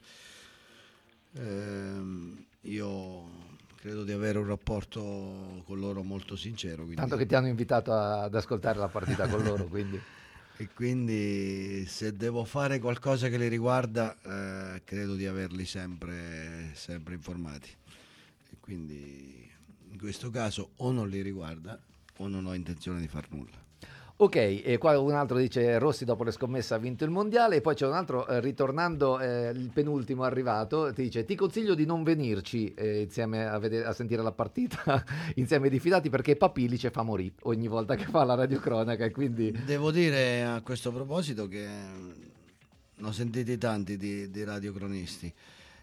ehm, io credo di avere un rapporto con loro molto sincero. Quindi... Tanto che ti hanno invitato a, ad ascoltare la partita con loro, quindi... E quindi se devo fare qualcosa che li riguarda, eh, credo di averli sempre, sempre informati. E quindi in questo caso o non li riguarda o non ho intenzione di far nulla. Ok, e qua un altro dice Rossi dopo le scommesse ha vinto il mondiale, e poi c'è un altro eh, ritornando, eh, il penultimo arrivato, ti dice ti consiglio di non venirci eh, insieme a, vedere, a sentire la partita insieme ai diffidati, perché Papilice fa morire ogni volta che fa la radiocronaca, e quindi... Devo dire a questo proposito che ne ho sentiti tanti di, di radiocronisti,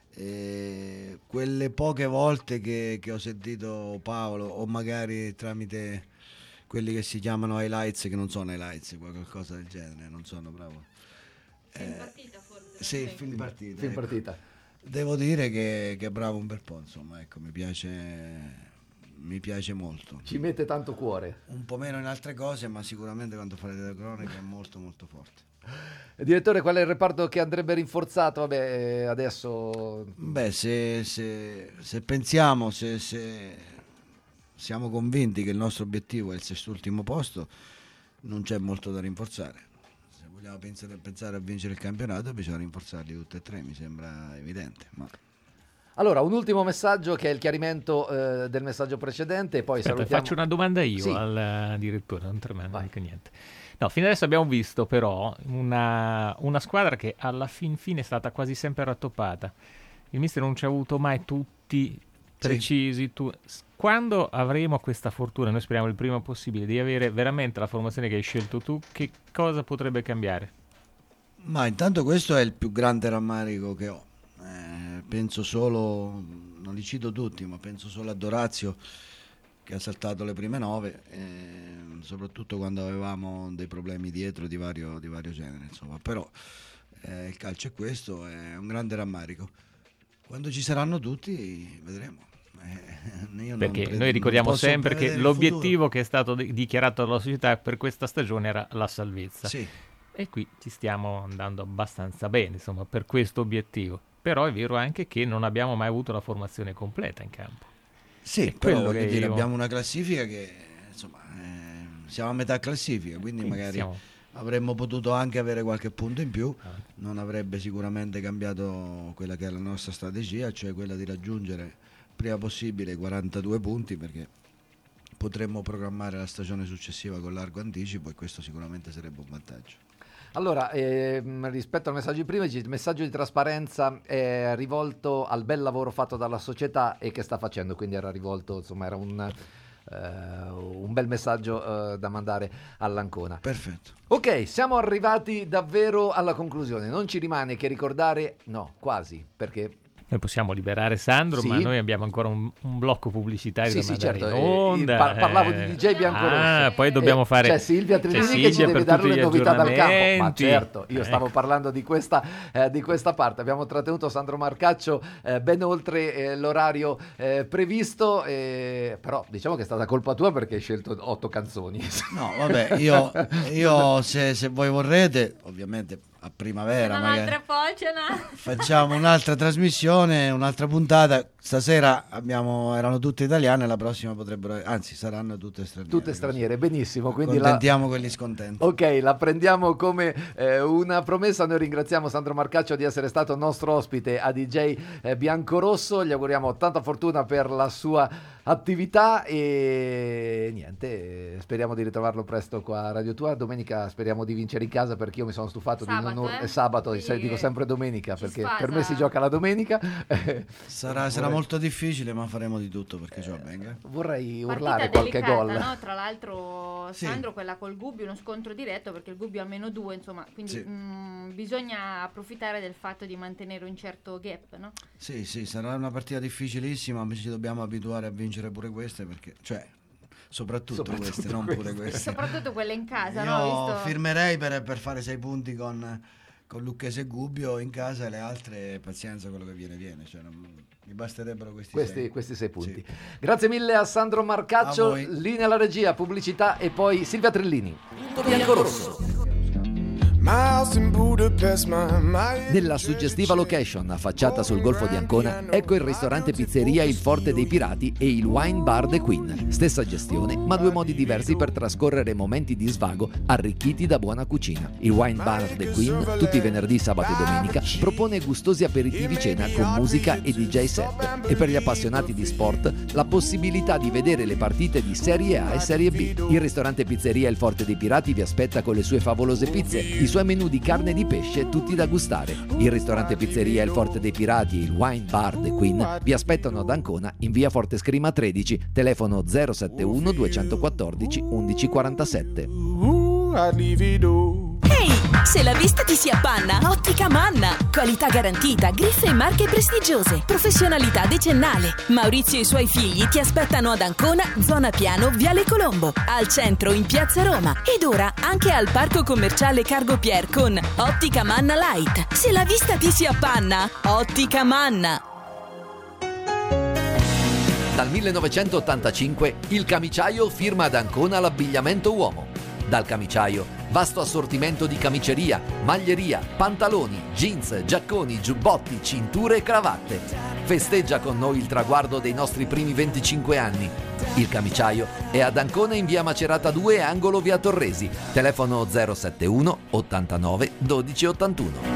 e quelle poche volte che, che ho sentito Paolo, o magari tramite... quelli che si chiamano highlights, che non sono highlights, qualcosa del genere, non sono bravo. Film eh, partita forse? Sì, film partita. Film ecco. partita. Devo dire che, che è bravo un bel po', insomma, ecco, mi piace, mi piace molto. Ci mette tanto cuore. Un po' meno in altre cose, ma sicuramente quando fa le telecronache è molto molto forte. Direttore, qual è il reparto che andrebbe rinforzato? Vabbè, adesso... Beh, se, se, se pensiamo, se... se... siamo convinti che il nostro obiettivo è il sest'ultimo posto, non c'è molto da rinforzare. Se vogliamo pensare, pensare a vincere il campionato, bisogna rinforzarli tutti e tre, mi sembra evidente. Ma... Allora, un ultimo messaggio che è il chiarimento eh, del messaggio precedente, e poi Aspetta, salutiamo... faccio una domanda io sì. al direttore, non tremendo neanche niente. No, fino adesso abbiamo visto però una, una squadra che alla fin fine è stata quasi sempre rattoppata. Il mister non ci ha avuto mai tutti precisi. Sì. Tu... Quando avremo questa fortuna, noi speriamo il prima possibile, di avere veramente la formazione che hai scelto tu, che cosa potrebbe cambiare? Ma intanto questo è il più grande rammarico che ho. Eh, penso solo, non li cito tutti, ma penso solo a Dorazio, che ha saltato le prime nove, eh, soprattutto quando avevamo dei problemi dietro di vario, di vario genere. Insomma. Però eh, il calcio è questo, è un grande rammarico. Quando ci saranno tutti, vedremo. Eh, perché pre- noi ricordiamo sempre che l'obiettivo futuro. che è stato di- dichiarato dalla società per questa stagione era la salvezza, sì. E qui ci stiamo andando abbastanza bene, insomma, per questo obiettivo. Però è vero anche che non abbiamo mai avuto la formazione completa in campo. Sì, è però voglio dire, io... abbiamo una classifica che insomma eh, siamo a metà classifica, quindi, quindi magari siamo... avremmo potuto anche avere qualche punto in più, ah. non avrebbe sicuramente cambiato quella che è la nostra strategia, cioè quella di raggiungere prima possibile i quarantadue punti, perché potremmo programmare la stagione successiva con largo anticipo, e questo sicuramente sarebbe un vantaggio. Allora, ehm, rispetto al messaggio di prima, il messaggio di trasparenza è rivolto al bel lavoro fatto dalla società e che sta facendo, quindi era rivolto, insomma, era un, eh, un bel messaggio eh, da mandare all'Ancona. Perfetto. Ok, siamo arrivati davvero alla conclusione, non ci rimane che ricordare, no, quasi, perché... Noi possiamo liberare Sandro, sì. ma noi abbiamo ancora un, un blocco pubblicitario sì, da sì, mandare certo. in onda. Eh, par- parlavo di D J Biancorosso. Ah, poi dobbiamo eh, fare... C'è Silvia Trinini c'è che Silvia ci deve dare le novità dal campo. Ma certo, io ecco. stavo parlando di questa, eh, di questa parte. Abbiamo trattenuto Sandro Marcaccio eh, ben oltre eh, l'orario eh, previsto, eh, però diciamo che è stata colpa tua perché hai scelto otto canzoni. No, vabbè, io, io se, se voi vorrete, ovviamente a primavera magari un'altra pocena. facciamo un'altra trasmissione, un'altra puntata Stasera abbiamo, erano tutte italiane, la prossima potrebbero, anzi saranno tutte straniere. Tutte straniere, benissimo. Quindi accontentiamo la... quelli scontenti. Ok, la prendiamo come eh, una promessa. Noi ringraziamo Sandro Marcaccio di essere stato nostro ospite a D J eh, Biancorosso. Gli auguriamo tanta fortuna per la sua attività e niente, speriamo di ritrovarlo presto qua a Radio Tua. Domenica speriamo di vincere in casa, perché io mi sono stufato sabato, di non ur- eh? sabato, sì, dico sempre domenica perché sfasa. per me si gioca la domenica. Sarà, sarà molto difficile, ma faremo di tutto perché ciò avvenga. Vorrei Partita urlare qualche delicata, gol. no? Tra l'altro Sì. Sandro, quella col Gubbio, uno scontro diretto perché il Gubbio ha meno due, insomma, quindi Sì. mh, bisogna approfittare del fatto di mantenere un certo gap, no? Sì, sì, sarà una partita difficilissima, ma ci dobbiamo abituare a vincere pure queste, perché, cioè, soprattutto, Soprattutto queste, non queste. pure queste. Soprattutto quelle in casa, Io no? Visto... firmerei per, per fare sei punti con, con Lucchese e Gubbio in casa, e le altre, pazienza, quello che viene viene, cioè, non, mi basterebbero questi, Questi, sei. questi sei punti. Sì. Grazie mille a Sandro A Marcaccio, voi. linea alla regia, pubblicità e poi Silvia Trellini. Punto Biancorosso. Nella suggestiva location affacciata sul Golfo di Ancona, ecco il ristorante pizzeria Il Forte dei Pirati e il Wine Bar The Queen. Stessa gestione, ma due modi diversi per trascorrere momenti di svago arricchiti da buona cucina. Il Wine Bar The Queen, tutti i venerdì, sabato e domenica, propone gustosi aperitivi cena con musica e D J set. E per gli appassionati di sport, la possibilità di vedere le partite di Serie A e Serie B. Il ristorante pizzeria Il Forte dei Pirati vi aspetta con le sue favolose pizze, i suoi menù di carne e di pesce tutti da gustare. Il ristorante pizzeria Il Forte dei Pirati e il Wine Bar The Queen vi aspettano ad Ancona in via Forte Scrima tredici, telefono zero sette uno due uno quattro uno uno quattro sette. Ehi, se la vista ti si appanna, Ottica Manna. Qualità garantita, griffe e marche prestigiose, professionalità decennale. Maurizio e i suoi figli ti aspettano ad Ancona, zona Piano, Viale Colombo, al centro in Piazza Roma ed ora anche al parco commerciale Cargo Pier con Ottica Manna Light. Se la vista ti si appanna, Ottica Manna. Dal millenovecentottantacinque il Camiciaio firma ad Ancona l'abbigliamento uomo. Dal Camiciaio, vasto assortimento di camiceria, maglieria, pantaloni, jeans, giacconi, giubbotti, cinture e cravatte. Festeggia con noi il traguardo dei nostri primi venticinque anni. Il Camiciaio è ad Ancona in via Macerata due, angolo via Torresi. Telefono zero sette uno ottantanove dodici ottantuno.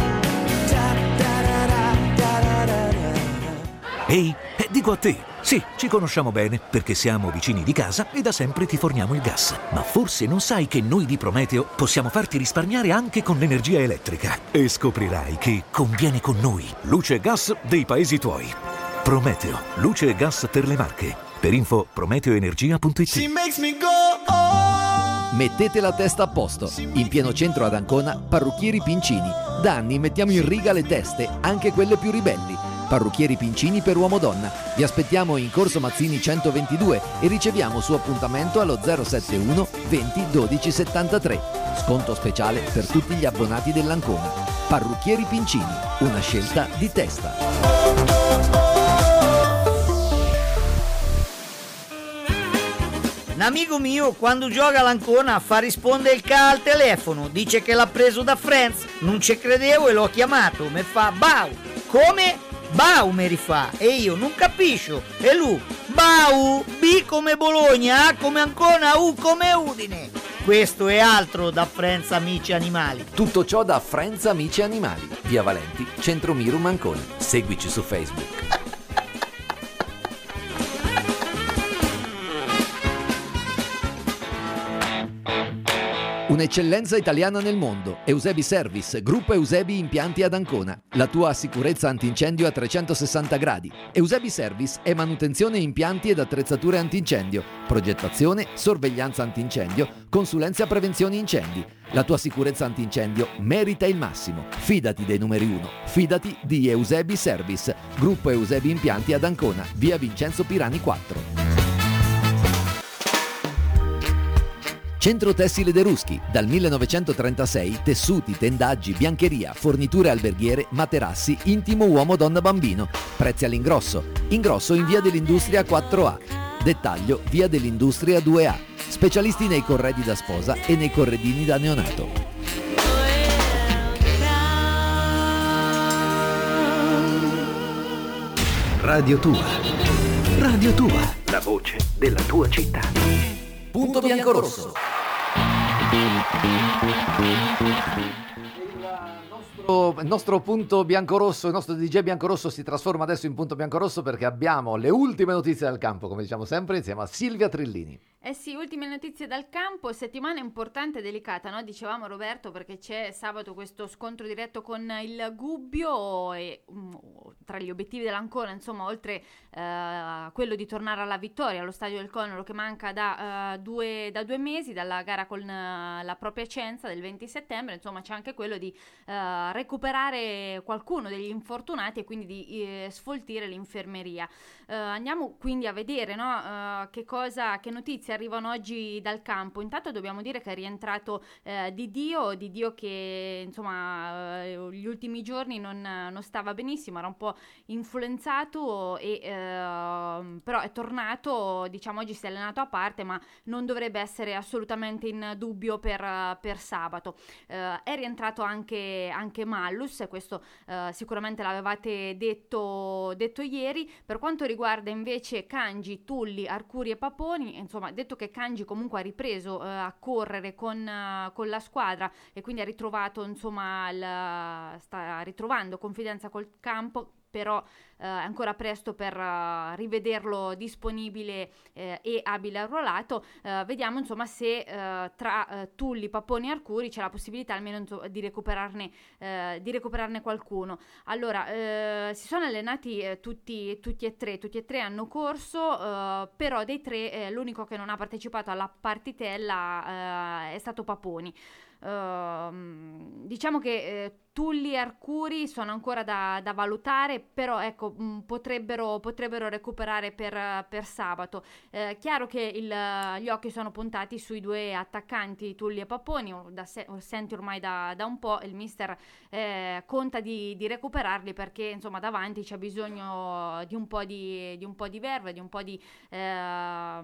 Ehi, eh, dico a te, sì, ci conosciamo bene perché siamo vicini di casa e da sempre ti forniamo il gas. Ma forse non sai che noi di Prometeo possiamo farti risparmiare anche con l'energia elettrica. E scoprirai che conviene con noi. Luce e gas dei paesi tuoi. Prometeo, luce e gas per le Marche. Per info prometeoenergia punto it. Mettete la testa a posto. In pieno centro ad Ancona, Parrucchieri Pincini. Da anni mettiamo in riga le teste, anche quelle più ribelli. Parrucchieri Pincini per uomo-donna. Vi aspettiamo in Corso Mazzini centoventidue e riceviamo su appuntamento allo zero sette uno venti dodici settantatré. Sconto speciale per tutti gli abbonati dell'Ancona. Parrucchieri Pincini, una scelta di testa. Un amico mio quando gioca all'Ancona fa rispondere il ca al telefono, dice che l'ha preso da Friends, non ci credevo e l'ho chiamato, mi fa Bau, come? Bau mi rifà, e io non capisco, e lui Bau, B come Bologna, A come Ancona, U come Udine. Questo è altro da Friends Amici Animali. Tutto ciò da Friends Amici Animali. Via Valenti, Centro Mirum Ancona. Seguici su Facebook. Un'eccellenza italiana nel mondo. Eusebi Service, gruppo Eusebi Impianti ad Ancona. La tua sicurezza antincendio a trecentosessanta gradi. Eusebi Service è manutenzione impianti ed attrezzature antincendio, progettazione, sorveglianza antincendio, consulenza a prevenzione incendi. La tua sicurezza antincendio merita il massimo. Fidati dei numeri uno. Fidati di Eusebi Service, gruppo Eusebi Impianti ad Ancona, via Vincenzo Pirani quattro. Centro Tessile De Ruschi, dal millenovecentotrentasei, tessuti, tendaggi, biancheria, forniture alberghiere, materassi, intimo uomo, donna, bambino. Prezzi all'ingrosso. Ingrosso in via dell'Industria quattro A. Dettaglio via dell'Industria due A. Specialisti nei corredi da sposa e nei corredini da neonato. Radio Tua. Radio Tua, la voce della tua città. Punto biancorosso. Il nostro punto biancorosso, il nostro D J biancorosso si trasforma adesso in punto biancorosso perché abbiamo le ultime notizie dal campo, come diciamo sempre, insieme a Silvia Trillini. Eh sì, ultime notizie dal campo, settimana importante e delicata, no? Dicevamo Roberto, perché c'è sabato questo scontro diretto con il Gubbio e um, tra gli obiettivi dell'Ancona, insomma, oltre uh, quello di tornare alla vittoria allo Stadio del Conero che manca da, uh, due, da due mesi dalla gara con uh, la propria Cenza del venti settembre, insomma c'è anche quello di uh, recuperare qualcuno degli infortunati e quindi di eh, sfoltire l'infermeria. Uh, andiamo quindi a vedere, no, uh, che cosa, che notizie arrivano oggi dal campo. Intanto dobbiamo dire che è rientrato eh, Di Dio, Di Dio che insomma eh, gli ultimi giorni non, non stava benissimo, era un po' influenzato e eh, però è tornato, diciamo oggi si è allenato a parte, ma non dovrebbe essere assolutamente in dubbio per, per sabato. Eh, è rientrato anche, anche Mallus, e questo eh, sicuramente l'avevate detto, detto ieri. Per quanto riguarda invece Cangi, Tulli, Arcuri e Paponi, insomma detto che Cangi comunque ha ripreso eh, a correre con, uh, con la squadra e quindi ha ritrovato, insomma, il, sta ritrovando confidenza col campo, però eh, è ancora presto per uh, rivederlo disponibile eh, e abile al ruolato. Eh, vediamo insomma se eh, tra eh, Tulli, Paponi e Arcuri c'è la possibilità almeno insomma, di recuperarne eh, di recuperarne qualcuno. Allora eh, si sono allenati eh, tutti, tutti e tre tutti e tre hanno corso, eh, però dei tre eh, l'unico che non ha partecipato alla partitella eh, è stato Paponi. Uh, diciamo che eh, Tulli e Arcuri sono ancora da, da valutare, però ecco mh, potrebbero, potrebbero recuperare per, per sabato. Eh, chiaro che il, gli occhi sono puntati sui due attaccanti Tulli e Paponi, da se, senti ormai da, da un po', il mister eh, conta di, di recuperarli perché insomma davanti c'è bisogno di un po' di, di un po' di verve, di un po' di eh,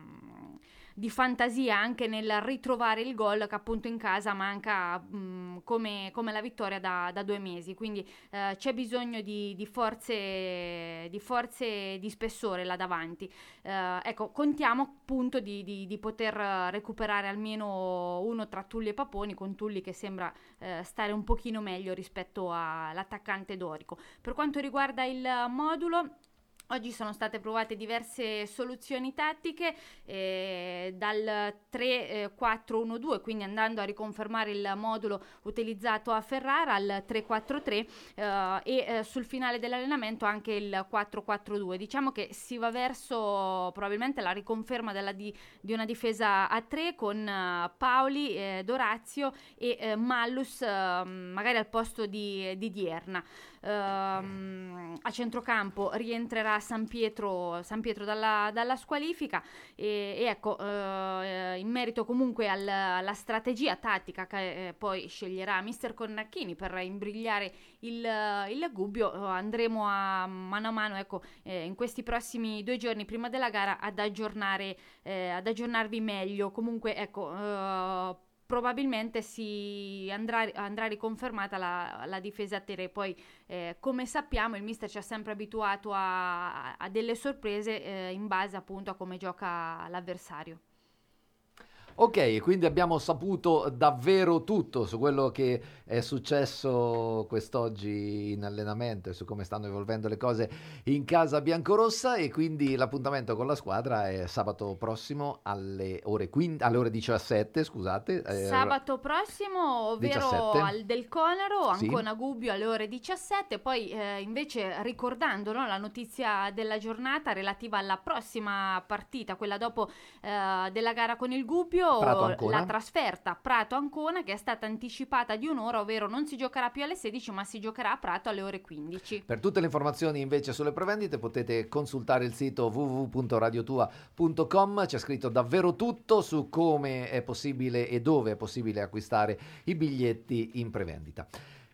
di fantasia anche nel ritrovare il gol che appunto in casa manca mh, come, come la vittoria da, da due mesi, quindi eh, c'è bisogno di, di forze di forze di spessore là davanti. Eh, ecco, contiamo appunto di, di, di poter recuperare almeno uno tra Tulli e Paponi, con Tulli che sembra eh, stare un pochino meglio rispetto all'attaccante dorico. Per quanto riguarda il modulo, oggi sono state provate diverse soluzioni tattiche, eh, dal tre quattro uno due, quindi andando a riconfermare il modulo utilizzato a Ferrara, al tre quattro tre eh, e eh, sul finale dell'allenamento anche il quattro quattro due. Diciamo che si va verso probabilmente la riconferma della di, di una difesa a tre con uh, Paoli, eh, Dorazio e eh, Mallus uh, magari al posto di, di Dierna. Uh, a centrocampo rientrerà San Pietro, San Pietro dalla, dalla squalifica e, e ecco uh, in merito comunque al, alla strategia tattica che eh, poi sceglierà mister Cornacchini per imbrigliare il, il Gubbio, uh, andremo a mano a mano ecco eh, in questi prossimi due giorni prima della gara ad aggiornare eh, ad aggiornarvi meglio. Comunque ecco uh, probabilmente si andrà, andrà riconfermata la, la difesa a tre. Poi eh, come sappiamo il mister ci ha sempre abituato a, a delle sorprese eh, in base appunto a come gioca l'avversario. Ok, quindi abbiamo saputo davvero tutto su quello che è successo quest'oggi in allenamento e su come stanno evolvendo le cose in casa biancorossa, e quindi l'appuntamento con la squadra è sabato prossimo alle ore, quindici, alle ore diciassette, scusate. Eh, sabato prossimo, ovvero diciassette. Al Del Conero, Sì. Ancona Gubbio alle ore diciassette, poi eh, invece ricordando no, la notizia della giornata relativa alla prossima partita, quella dopo eh, della gara con il Gubbio, la trasferta Prato-Ancona, che è stata anticipata di un'ora, ovvero non si giocherà più alle sedici ma si giocherà a Prato alle ore quindici. Per tutte le informazioni invece sulle prevendite potete consultare il sito w w w punto radio tua punto com, c'è scritto davvero tutto su come è possibile e dove è possibile acquistare i biglietti in prevendita.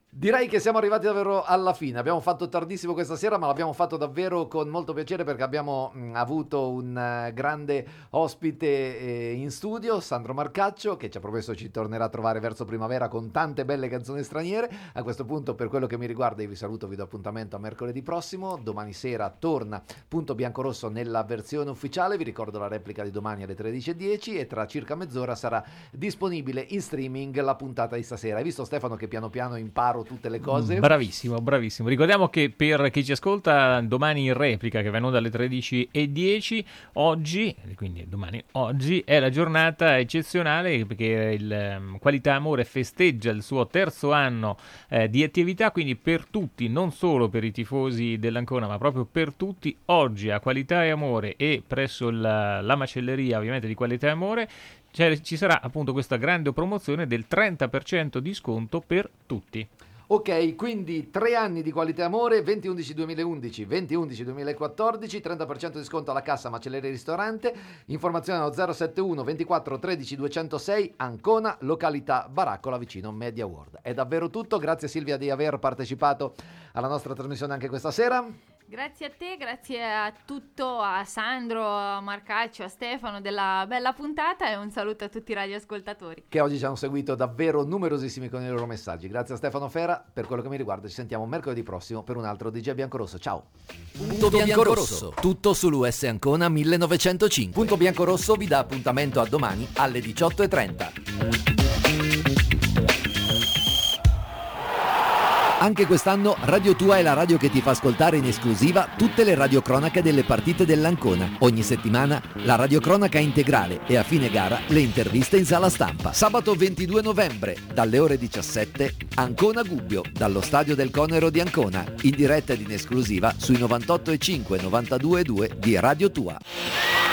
Direi che siamo arrivati davvero alla fine, abbiamo fatto tardissimo questa sera ma l'abbiamo fatto davvero con molto piacere perché abbiamo mh, avuto un uh, grande ospite eh, in studio, Sandro Marcaccio, che ci ha promesso ci tornerà a trovare verso primavera con tante belle canzoni straniere. A questo punto, per quello che mi riguarda, io vi saluto, vi do appuntamento a mercoledì prossimo. Domani sera torna Punto Biancorosso nella versione ufficiale, vi ricordo la replica di domani alle tredici e dieci e tra circa mezz'ora sarà disponibile in streaming la puntata di stasera. Hai visto Stefano che piano piano imparo tutte le cose? Bravissimo, bravissimo. Ricordiamo che per chi ci ascolta domani in replica, che va in onda alle tredici e dieci, oggi, quindi domani, oggi è la giornata eccezionale perché il um, Qualità Amore festeggia il suo terzo anno eh, di attività, quindi per tutti, non solo per i tifosi dell'Ancona, ma proprio per tutti, oggi a Qualità e Amore e presso la, la macelleria ovviamente di Qualità e Amore cioè, ci sarà appunto questa grande promozione del trenta per cento di sconto per tutti. Ok, quindi tre anni di Qualità e Amore, venti undici duemilaundici, venti undici duemilaquattordici, trenta per cento di sconto alla cassa macelleria e ristorante. Informazione allo zero sette uno ventiquattro tredici duecentosei, Ancona, località Baraccola, vicino Media World. È davvero tutto, grazie Silvia di aver partecipato alla nostra trasmissione anche questa sera. Grazie a te, grazie a tutto, a Sandro, a Marcaccio, a Stefano della bella puntata e un saluto a tutti i radioascoltatori che oggi ci hanno seguito davvero numerosissimi con i loro messaggi. Grazie a Stefano Fera, per quello che mi riguarda ci sentiamo mercoledì prossimo per un altro D J Biancorosso. Ciao. Punto Biancorosso, tutto sull'U S Ancona millenovecentocinque. Punto Biancorosso vi dà appuntamento a domani alle diciotto e trenta. Anche quest'anno Radio Tua è la radio che ti fa ascoltare in esclusiva tutte le radiocronache delle partite dell'Ancona. Ogni settimana la radiocronaca integrale e a fine gara le interviste in sala stampa. Sabato ventidue novembre dalle ore diciassette Ancona Gubbio dallo stadio del Conero di Ancona, in diretta ed in esclusiva sui novantotto e cinque novantadue e due di Radio Tua.